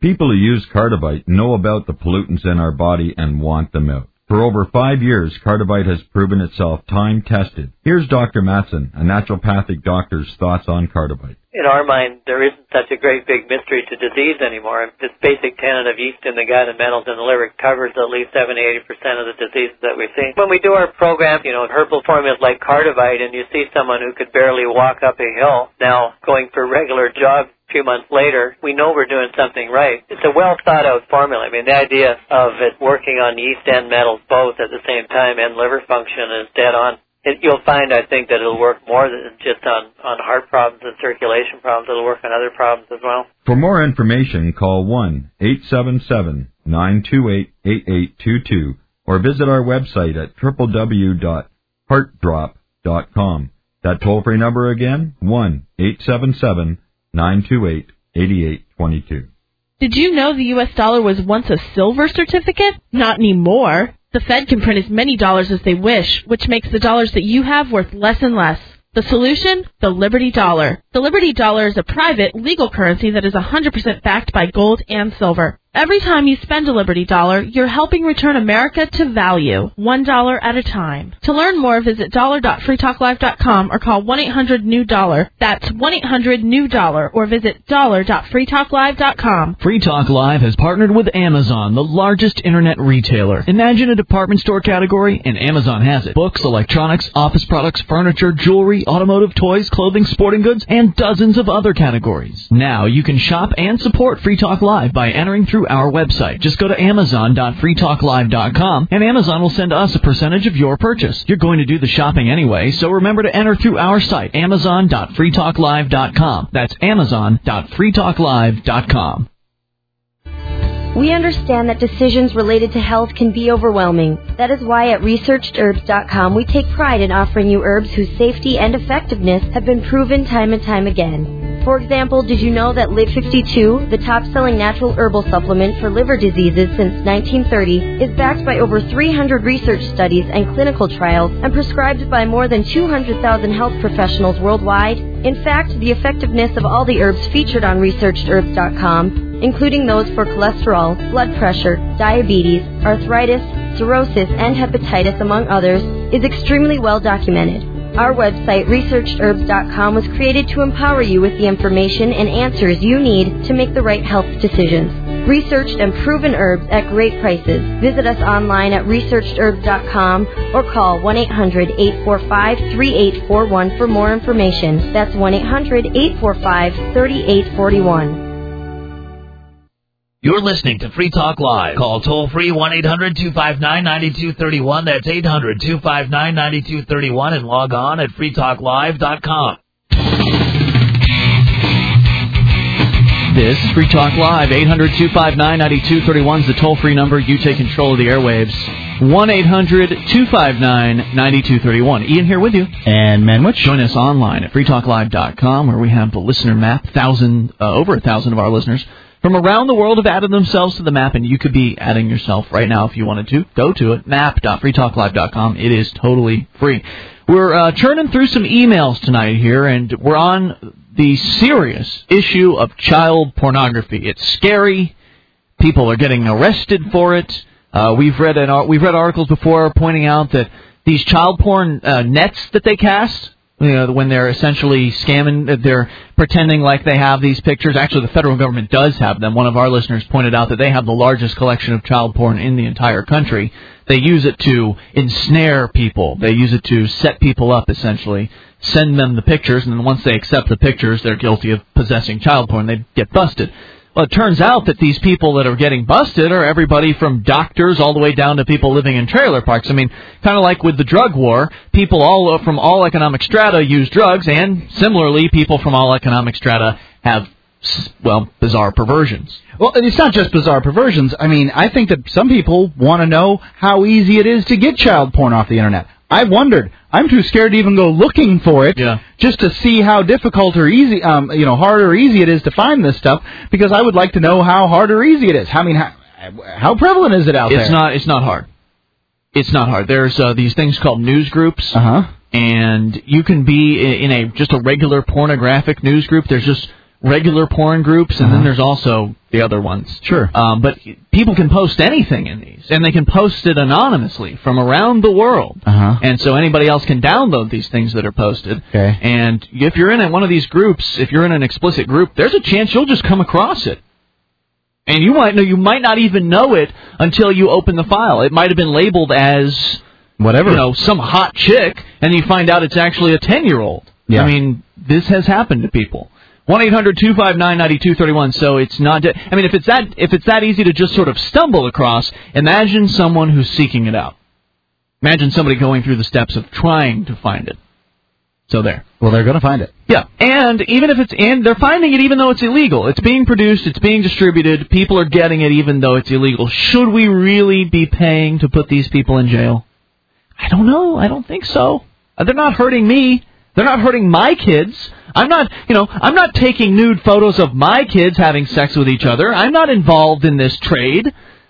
Speaker 14: People who use Cardivite know about the pollutants in our body and want them out. For over five years, Cardivite has proven itself time-tested. Here's Doctor Matson, a naturopathic doctor's thoughts on Cardivite.
Speaker 15: In our mind, there isn't such a great big mystery to disease anymore. This basic tenet of yeast in the gut and metals in the liver covers at least seventy to eighty percent of the diseases that we see. When we do our program, you know, herbal formulas like Cardivite, and you see someone who could barely walk up a hill now going for regular jogs a few months later, we know we're doing something right. It's a well-thought-out formula. I mean, the idea of it working on yeast and metals both at the same time and liver function is dead on. It, you'll find, I think, that it'll work more than just on, on heart problems and circulation problems. It'll work on other problems as well.
Speaker 14: For more information, call one eight seven seven, nine two eight, eight eight two two or visit our website at w w w dot heart drop dot com. That toll-free number again, one eight seven seven, nine two eight, eight eight two two.
Speaker 5: Did you know the U S dollar was once a silver certificate? Not anymore. The Fed can print as many dollars as they wish, which makes the dollars that you have worth less and less. The solution? The Liberty Dollar. The Liberty Dollar is a private, legal currency that is one hundred percent backed by gold and silver. Every time you spend a Liberty Dollar, you're helping return America to value, one dollar at a time. To learn more, visit dollar dot free talk live dot com or call one eight hundred new dollar. That's one eight hundred new dollar or visit dollar dot free talk live dot com.
Speaker 1: Free Talk Live has partnered with Amazon, the largest internet retailer. Imagine a department store category, and Amazon has it. Books, electronics, office products, furniture, jewelry, automotive, toys, clothing, sporting goods, and dozens of other categories. Now you can shop and support Free Talk Live by entering through our website. Just go to amazon dot free talk live dot com and Amazon will send us a percentage of your purchase. You're going to do the shopping anyway, so remember to enter through our site, amazon dot free talk live dot com. That's amazon dot free talk live dot com.
Speaker 13: We understand that decisions related to health can be overwhelming. That is why at researched herbs dot com we take pride in offering you herbs whose safety and effectiveness have been proven time and time again. For example, did you know that Liv fifty-two, the top-selling natural herbal supplement for liver diseases since nineteen thirty, is backed by over three hundred research studies and clinical trials and prescribed by more than two hundred thousand health professionals worldwide? In fact, the effectiveness of all the herbs featured on researched herbs dot com, including those for cholesterol, blood pressure, diabetes, arthritis, cirrhosis, and hepatitis, among others, is extremely well documented. Our website, researched herbs dot com, was created to empower you with the information and answers you need to make the right health decisions. Researched and proven herbs at great prices. Visit us online at researched herbs dot com or call one eight hundred, eight four five, three eight four one for more information. That's one eight hundred, eight four five, three eight four one.
Speaker 9: You're listening to Free Talk Live. Call toll-free one eight hundred, two five nine, nine two three one. That's eight hundred, two five nine, nine two three one and log on at free talk live dot com.
Speaker 1: This is Free Talk Live. eight hundred, two five nine, nine two three one is the toll-free number. You take control of the airwaves. one eight hundred, two five nine, nine two three one. Ian here with you.
Speaker 2: And Manwich.
Speaker 1: Join us online at free talk live dot com where we have the listener map. Thousand, uh, over a thousand of our listeners from around the world have added themselves to the map, and you could be adding yourself right now if you wanted to. Go to it, map dot free talk live dot com. It is totally free. We're uh, churning through some emails tonight here, and we're on the serious issue of child pornography. It's scary. People are getting arrested for it. Uh, we've read an, we've read articles before pointing out that these child porn uh, nets that they cast, you know, when they're essentially scamming, they're pretending like they have these pictures. Actually, the federal government does have them. One of our listeners pointed out that they have the largest collection of child porn in the entire country. They use it to ensnare people. They use it to set people up, essentially, send them the pictures, and then once they accept the pictures, they're guilty of possessing child porn. They get busted. Well, it turns out that these people that are getting busted are everybody from doctors all the way down to people living in trailer parks. I mean, kind of like with the drug war, people all from all economic strata use drugs, and similarly, people from all economic strata have, well, bizarre perversions.
Speaker 2: Well, it's not just bizarre perversions. I mean, I think that some people want to know how easy it is to get child porn off the Internet. I've wondered. I'm too scared to even go looking for it,
Speaker 1: yeah.
Speaker 2: just to see how difficult or easy, um, you know, hard or easy it is to find this stuff, because I would like to know how hard or easy it is. I mean, how, how prevalent is it out
Speaker 1: it's
Speaker 2: there?
Speaker 1: Not, it's not hard. It's not hard. There's uh, these things called news groups,
Speaker 2: uh-huh.
Speaker 1: and you can be in a just a regular pornographic news group. There's just regular porn groups, and
Speaker 2: Uh-huh.
Speaker 1: then there's also the other ones.
Speaker 2: Sure.
Speaker 1: Um, but people can post anything in these, and they can post it anonymously from around the world.
Speaker 2: Uh-huh.
Speaker 1: And so anybody else can download these things that are posted.
Speaker 2: Okay.
Speaker 1: And if you're in one of these groups, if you're in an explicit group, there's a chance you'll just come across it. And you might know, you might not even know it until you open the file. It might have been labeled as
Speaker 2: whatever,
Speaker 1: you know, some hot chick, and you find out it's actually a ten-year-old.
Speaker 2: Yeah.
Speaker 1: I mean, this has happened to people. one eight hundred two five nine nine two three one. So it's not. I mean, if it's that if it's that easy to just sort of stumble across, imagine someone who's seeking it out. Imagine somebody going through the steps of trying to find it. So there.
Speaker 2: Well, they're going to find it.
Speaker 1: Yeah, and even if it's and they're finding it even though it's illegal. It's being produced, it's being distributed, people are getting it even though it's illegal. Should we really be paying to put these people in jail? I don't know. I don't think so. They're not hurting me. They're not hurting my kids. I'm not, you know, I'm not taking nude photos of my kids having sex with each other. I'm not involved in this trade.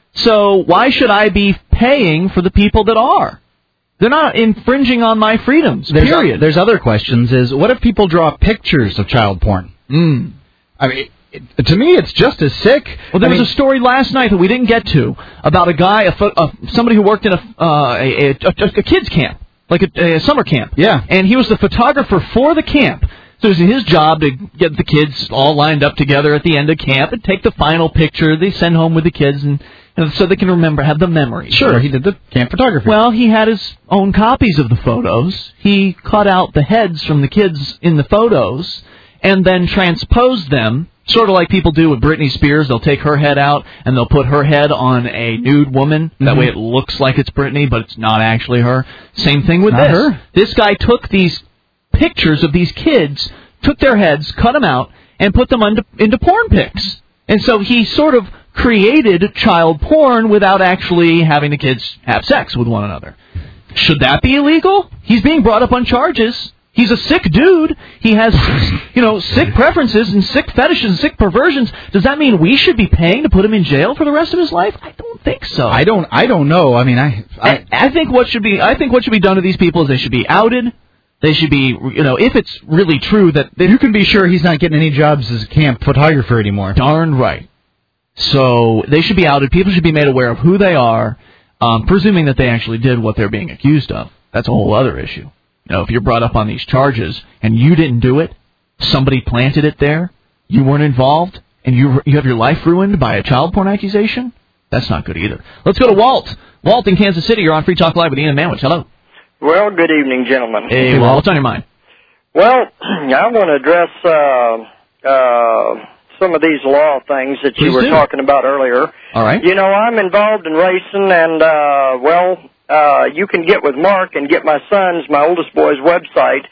Speaker 1: So why should I be paying for the people that are? They're not infringing on my freedoms,
Speaker 2: There's
Speaker 1: period.
Speaker 2: O- there's other questions. Is what if people draw pictures of child porn?
Speaker 1: Mm.
Speaker 2: I mean, it, to me, it's just as sick.
Speaker 1: Well, there
Speaker 2: I
Speaker 1: was
Speaker 2: mean,
Speaker 1: a story last night that we didn't get to about a guy, a, fo- a somebody who worked in a uh, a, a, a, a kids camp, like a, a summer camp.
Speaker 2: Yeah. And
Speaker 1: he was the photographer for the camp. So it was his job to get the kids all lined up together at the end of camp and take the final picture they send home with the kids, and you know, so they can remember, have the memories.
Speaker 2: Sure, he did the camp photography.
Speaker 1: Well, he had his own copies of the photos. He cut out the heads from the kids in the photos and then transposed them, sort of like people do with Britney Spears. They'll take her head out and they'll put her head on a nude woman. That
Speaker 2: Mm-hmm.
Speaker 1: way it looks like it's Britney, but it's not actually her. Same thing with
Speaker 2: Not
Speaker 1: this.
Speaker 2: her.
Speaker 1: This guy took these pictures of these kids, took their heads, cut them out, and put them into, into porn pics. And so he sort of created child porn without actually having the kids have sex with one another. Should that be illegal? He's being brought up on charges. He's a sick dude. He has, you know, sick preferences and sick fetishes and sick perversions. Does that mean we should be paying to put him in jail for the rest of his life? I don't think so.
Speaker 2: I don't. I don't know. I mean, I. I,
Speaker 1: I, I think what should be. I think what should be done to these people is they should be outed. They should be, you know, if it's really true that they,
Speaker 2: you can be sure he's not getting any jobs as a camp photographer anymore.
Speaker 1: Darn right. So they should be outed. People should be made aware of who they are, um, presuming that they actually did what they're being accused of. That's a whole other issue. You know, if you're brought up on these charges and you didn't do it, somebody planted it there, you weren't involved, and you you have your life ruined by a child porn accusation, that's not good either. Let's go to Walt. Walt in Kansas City. You're on Free Talk Live with Ian Manwich. Hello.
Speaker 16: Well, good evening, gentlemen.
Speaker 1: Hey, Walt. What's on your mind?
Speaker 16: Well, I want to address uh, uh, some of these law things that you
Speaker 1: Please
Speaker 16: were
Speaker 1: do.
Speaker 16: talking about earlier.
Speaker 1: All right.
Speaker 16: You know, I'm involved in racing, and, uh, well, uh, you can get with Mark and get my son's, my oldest boy's website.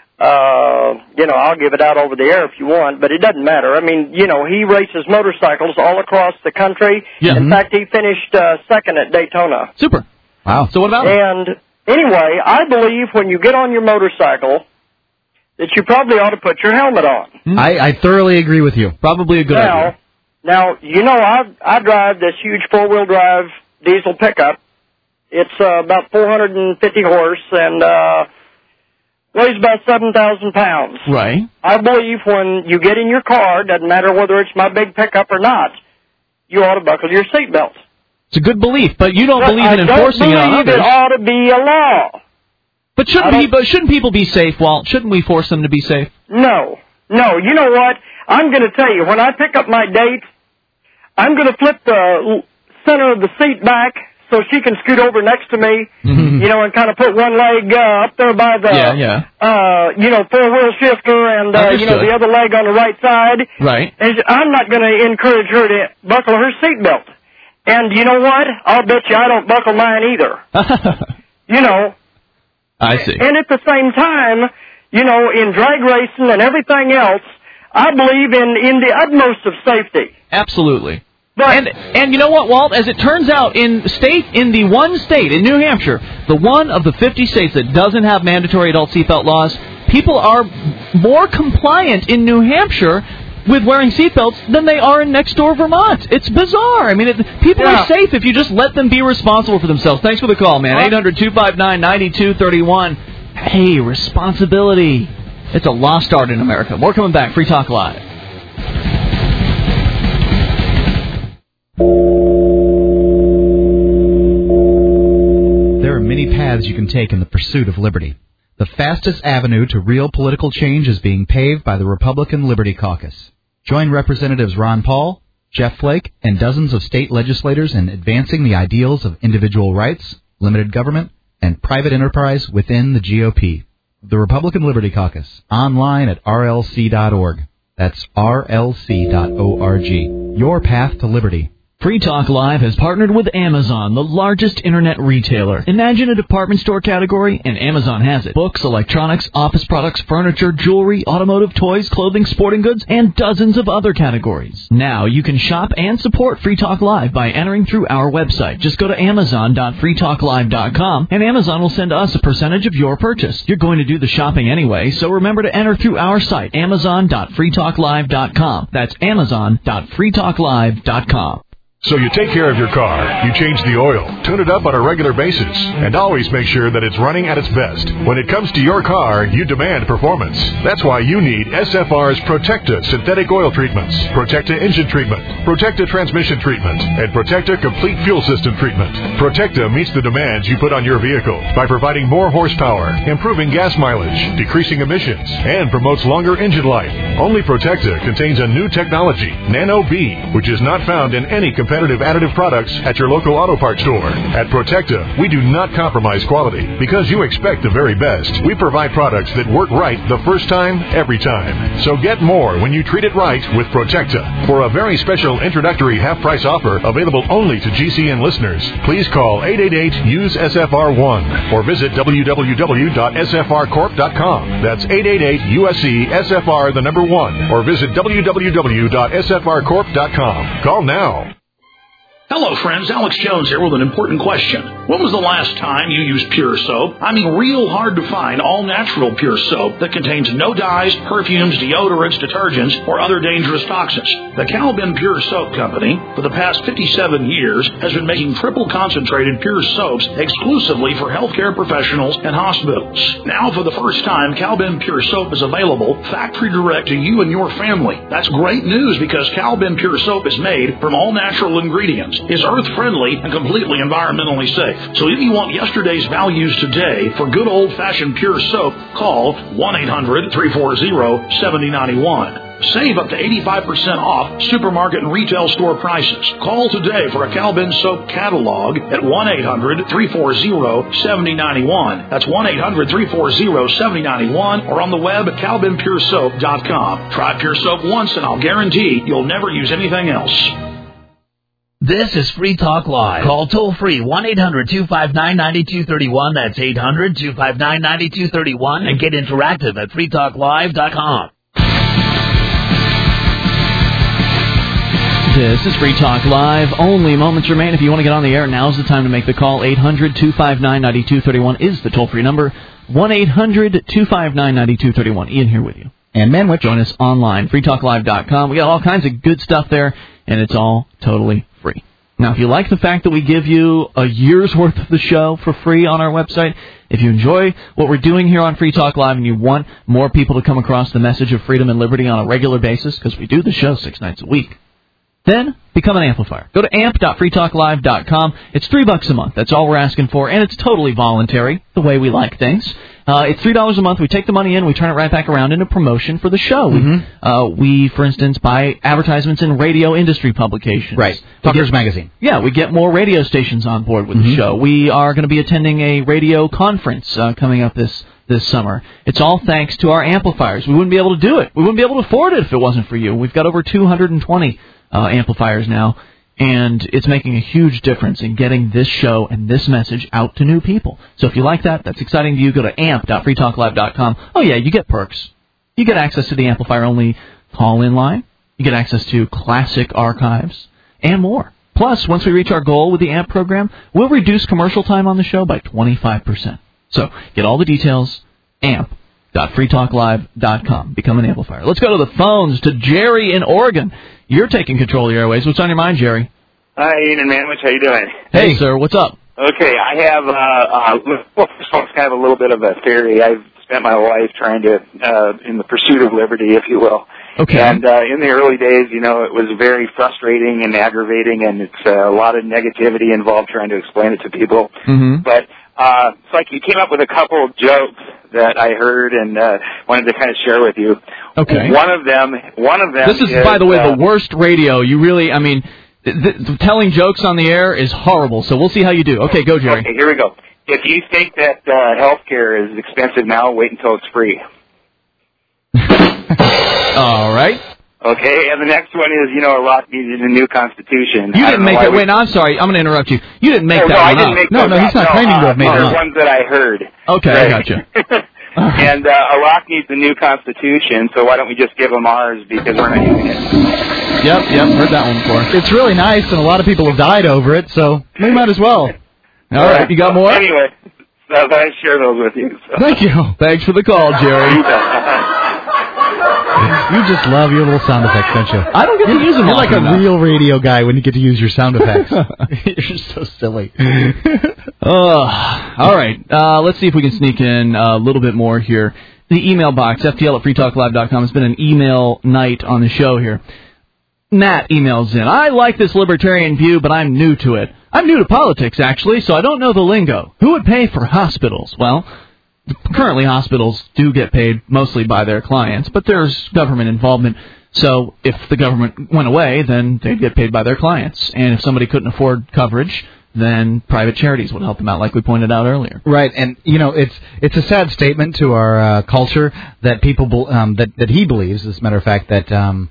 Speaker 16: Uh, you know, I'll give it out over the air if you want, but it doesn't matter. I mean, you know, he races motorcycles all across the country.
Speaker 1: Yeah.
Speaker 16: In fact, he finished uh, second at Daytona.
Speaker 1: Super.
Speaker 2: Wow.
Speaker 1: So what about it?
Speaker 16: And anyway, I believe when you get on your motorcycle that you probably ought to put your helmet on.
Speaker 2: I, I thoroughly agree with you.
Speaker 1: Probably a good
Speaker 16: now,
Speaker 1: idea.
Speaker 16: Now, you know, I I drive this huge four-wheel drive diesel pickup. It's uh, about four hundred fifty horse and uh, weighs about seven thousand pounds.
Speaker 1: Right.
Speaker 16: I believe when you get in your car, doesn't matter whether it's my big pickup or not, you ought to buckle your seatbelt.
Speaker 1: It's a good belief, but you don't
Speaker 16: But
Speaker 1: believe in
Speaker 16: I
Speaker 1: enforcing it on
Speaker 16: don't believe
Speaker 1: others.
Speaker 16: it ought to be a law.
Speaker 1: But shouldn't people, shouldn't people be safe, Walt? Shouldn't we force them to be safe?
Speaker 16: No. No. You know what? I'm going to tell you, when I pick up my date, I'm going to flip the center of the seat back so she can scoot over next to me,
Speaker 1: Mm-hmm.
Speaker 16: you know, and kind of put one leg uh, up there by the,
Speaker 1: Yeah, yeah.
Speaker 16: uh, you know, four-wheel shifter and, uh, you know,
Speaker 1: Understood.
Speaker 16: the other leg on the right side.
Speaker 1: Right.
Speaker 16: And I'm not going to encourage her to buckle her seatbelt. And you know what? I'll bet you I don't buckle mine either. You know.
Speaker 1: I see.
Speaker 16: And at the same time, you know, in drag racing and everything else, I believe in, in the utmost of safety.
Speaker 1: Absolutely. And and you know what, Walt? As it turns out, in state in the one state in New Hampshire, the one of the fifty states that doesn't have mandatory adult seatbelt laws, people are more compliant in New Hampshire with wearing seatbelts than they are in next door Vermont. It's bizarre. I mean, it, people
Speaker 16: Yeah.
Speaker 1: are safe if you just let them be responsible for themselves. Thanks for the call, man. eight hundred two five nine nine two three one. Hey, responsibility. It's a lost art in America. More coming back. Free Talk Live.
Speaker 2: many paths you can take in the pursuit of liberty. The fastest avenue to real political change is being paved by the Republican Liberty Caucus. Join Representatives Ron Paul, Jeff Flake, and dozens of state legislators in advancing the ideals of individual rights, limited government, and private enterprise within the G O P. The Republican Liberty Caucus, online at R L C dot org. That's R L C dot org. Your path to liberty.
Speaker 1: Free Talk Live has partnered with Amazon, the largest internet retailer. Imagine a department store category, and Amazon has it. Books, electronics, office products, furniture, jewelry, automotive, toys, clothing, sporting goods, and dozens of other categories. Now you can shop and support Free Talk Live by entering through our website. Just go to amazon dot free talk live dot com, and Amazon will send us a percentage of your purchase. You're going to do the shopping anyway, so remember to enter through our site, amazon dot free talk live dot com. That's amazon dot free talk live dot com.
Speaker 17: So you take care of your car, you change the oil, tune it up on a regular basis, and always make sure that it's running at its best. When it comes to your car, you demand performance. That's why you need S F R's Protecta synthetic oil treatments, Protecta engine treatment, Protecta transmission treatment, and Protecta complete fuel system treatment. Protecta meets the demands you put on your vehicle by providing more horsepower, improving gas mileage, decreasing emissions, and promotes longer engine life. Only Protecta contains a new technology, Nano B, which is not found in any competitive additive products at your local auto parts store. At Protecta, we do not compromise quality because you expect the very best. We provide products that work right the first time, every time. So get more when you treat it right with Protecta. For a very special introductory half-price offer available only to G C N listeners, please call eight eight eight, U S E S F R one or visit w w w dot s f r corp dot com. That's eight eight eight, U S E S F R the number one or visit w w w dot s f r corp dot com. Call now.
Speaker 3: Hello, friends. Alex Jones here with an important question. When was the last time you used Pure Soap? I mean, real hard to find all-natural Pure Soap that contains no dyes, perfumes, deodorants, detergents, or other dangerous toxins. The Calvin Pure Soap Company, for the past fifty-seven years, has been making triple concentrated Pure Soaps exclusively for healthcare professionals and hospitals. Now, for the first time, Calvin Pure Soap is available factory direct to you and your family. That's great news because Calvin Pure Soap is made from all-natural ingredients, is earth-friendly, and completely environmentally safe. So if you want yesterday's values today for good old-fashioned Pure Soap, call one eight hundred, three four zero, seven zero nine one. Save up to eighty-five percent off supermarket and retail store prices. Call today for a Calvin Soap catalog at one eight hundred, three four zero, seven zero nine one. That's one eight hundred, three four zero, seven zero nine one or on the web at calvin pure soap dot com. Try Pure Soap once and I'll guarantee you'll never use anything else.
Speaker 9: This is Free Talk Live. Call toll-free one eight hundred, two five nine, nine two three one. That's eight hundred, two five nine, nine two three one. And get interactive at free talk live dot com.
Speaker 1: This is Free Talk Live. Only moments remain. If you want to get on the air, now's the time to make the call. eight hundred, two five nine, nine two three one is the toll-free number. one eight hundred, two five nine, nine two three one. Ian here with you. And Manwich. Join us online, free talk live dot com. We got all kinds of good stuff there, and it's all totally free. Now, if you like the fact that we give you a year's worth of the show for free on our website, if you enjoy what we're doing here on Free Talk Live and you want more people to come across the message of freedom and liberty on a regular basis, because we do the show six nights a week, then become an amplifier. Go to amp dot free talk live dot com. It's three bucks a month. That's all we're asking for, and it's totally voluntary, the way we like things. Uh, it's three dollars a month. We take the money in, we turn it right back around into promotion for the show. Mm-hmm. We, uh, we, for instance, buy advertisements in radio industry publications.
Speaker 2: Right. Tucker's Magazine.
Speaker 1: Yeah, we get more radio stations on board with mm-hmm. the show. We are going to be attending a radio conference uh, coming up this this summer. It's all thanks to our amplifiers. We wouldn't be able to do it. We wouldn't be able to afford it if it wasn't for you. We've got over two hundred twenty uh, amplifiers now, and it's making a huge difference in getting this show and this message out to new people. So if you like that, that's exciting to you, go to amp dot free talk live dot com. Oh, yeah, you get perks. You get access to the amplifier-only call-in line. You get access to classic archives and more. Plus, once we reach our goal with the A M P program, we'll reduce commercial time on the show by twenty-five percent. So get all the details, amp dot free talk live dot com. Become an amplifier. Let's go to the phones to Jerry in Oregon. You're taking control of the airways. What's on your mind, Jerry?
Speaker 18: Hi, Ian and Manwich. How you doing?
Speaker 1: Hey, hey sir. What's up?
Speaker 18: Okay, I have, uh, uh, well, first of all, it's kind of a little bit of a theory. I've spent my life trying to, uh, in the pursuit of liberty, if you will.
Speaker 1: Okay.
Speaker 18: And uh, in the early days, you know, it was very frustrating and aggravating, and it's uh, a lot of negativity involved trying to explain it to people.
Speaker 1: Mm-hmm.
Speaker 18: But Uh, so like you came up with a couple of jokes that I heard and uh, wanted to kind of share with you.
Speaker 1: Okay.
Speaker 18: One of them, one of them.
Speaker 1: This is,
Speaker 18: is
Speaker 1: by the way,
Speaker 18: uh,
Speaker 1: the worst radio. You really, I mean, th- th- telling jokes on the air is horrible. So we'll see how you do. Okay, go, Jerry.
Speaker 18: Okay, here we go. If you think that uh, health care is expensive now, wait until it's free.
Speaker 1: All right.
Speaker 18: Okay, and the next one is, you know, Iraq needed a new constitution.
Speaker 1: You
Speaker 18: I
Speaker 1: didn't
Speaker 18: don't know
Speaker 1: make
Speaker 18: why
Speaker 1: that.
Speaker 18: we-
Speaker 1: Wait, no, I'm sorry. I'm going to interrupt you. You didn't make
Speaker 18: no,
Speaker 1: that
Speaker 18: no,
Speaker 1: one
Speaker 18: I didn't
Speaker 1: up.
Speaker 18: make
Speaker 2: No,
Speaker 18: those
Speaker 2: no, he's
Speaker 18: up.
Speaker 2: not claiming to
Speaker 18: uh,
Speaker 2: have made
Speaker 18: these
Speaker 2: them
Speaker 18: are
Speaker 2: up.
Speaker 18: ones that I heard.
Speaker 1: Okay,
Speaker 18: Right.
Speaker 1: I got you.
Speaker 18: And uh, Iraq needs a new constitution, so why don't we just give them ours because we're not using it?
Speaker 1: Yep, yep, heard that one before.
Speaker 2: It's really nice, and a lot of people have died over it, so we might as well.
Speaker 1: All right, you got more?
Speaker 18: Anyway, so I share those with you. So.
Speaker 1: Thank you. Thanks for the call, Jerry.
Speaker 2: You just love your little sound effects, don't you?
Speaker 1: I don't get to use them.
Speaker 2: You're like a
Speaker 1: enough.
Speaker 2: real radio guy when you get to use your sound effects. You're so silly.
Speaker 1: Uh, all right, uh, let's see if we can sneak in a little bit more here. The email box, F T L at free talk live dot com. It's been an email night on the show here. Matt emails in. I like this libertarian view, but I'm new to it. I'm new to politics, actually, so I don't know the lingo. Who would pay for hospitals? Well, currently hospitals do get paid mostly by their clients, but there's government involvement. So if the government went away, then they'd get paid by their clients. And if somebody couldn't afford coverage, then private charities would help them out, like we pointed out earlier.
Speaker 2: Right, and you know it's it's a sad statement to our uh, culture that people um, that that he believes, as a matter of fact, that um,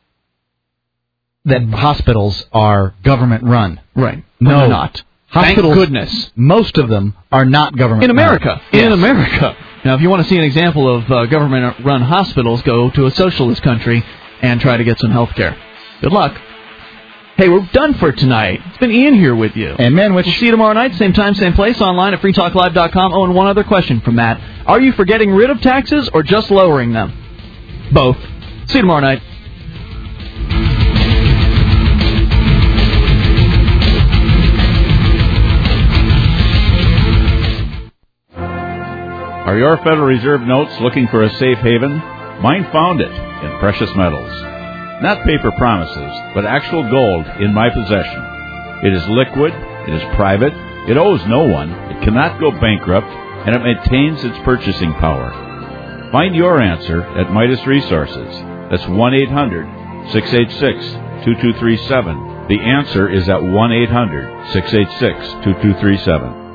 Speaker 2: that hospitals are government run.
Speaker 1: Right.
Speaker 2: No,
Speaker 1: they're not.
Speaker 2: Hospitals,
Speaker 1: Thank goodness.
Speaker 2: Most of them are not government
Speaker 1: in America.
Speaker 2: Run.
Speaker 1: In
Speaker 2: Yes.
Speaker 1: America. Now, if you want to see an example of uh, government-run hospitals, go to a socialist country and try to get some health care. Good luck. Hey, we're done for tonight. It's been Ian here with you.
Speaker 2: And Manwich.
Speaker 1: We'll see you tomorrow night, same time, same place, online at free talk live dot com. Oh, and one other question from Matt. Are you for getting rid of taxes or just lowering them? Both. See you tomorrow night.
Speaker 19: Are your Federal Reserve notes looking for a safe haven? Mine found it in precious metals. Not paper promises, but actual gold in my possession. It is liquid, it is private, it owes no one, it cannot go bankrupt, and it maintains its purchasing power. Find your answer at Midas Resources. That's one eight hundred six eight six two two three seven. The answer is at one eight hundred six eight six two two three seven.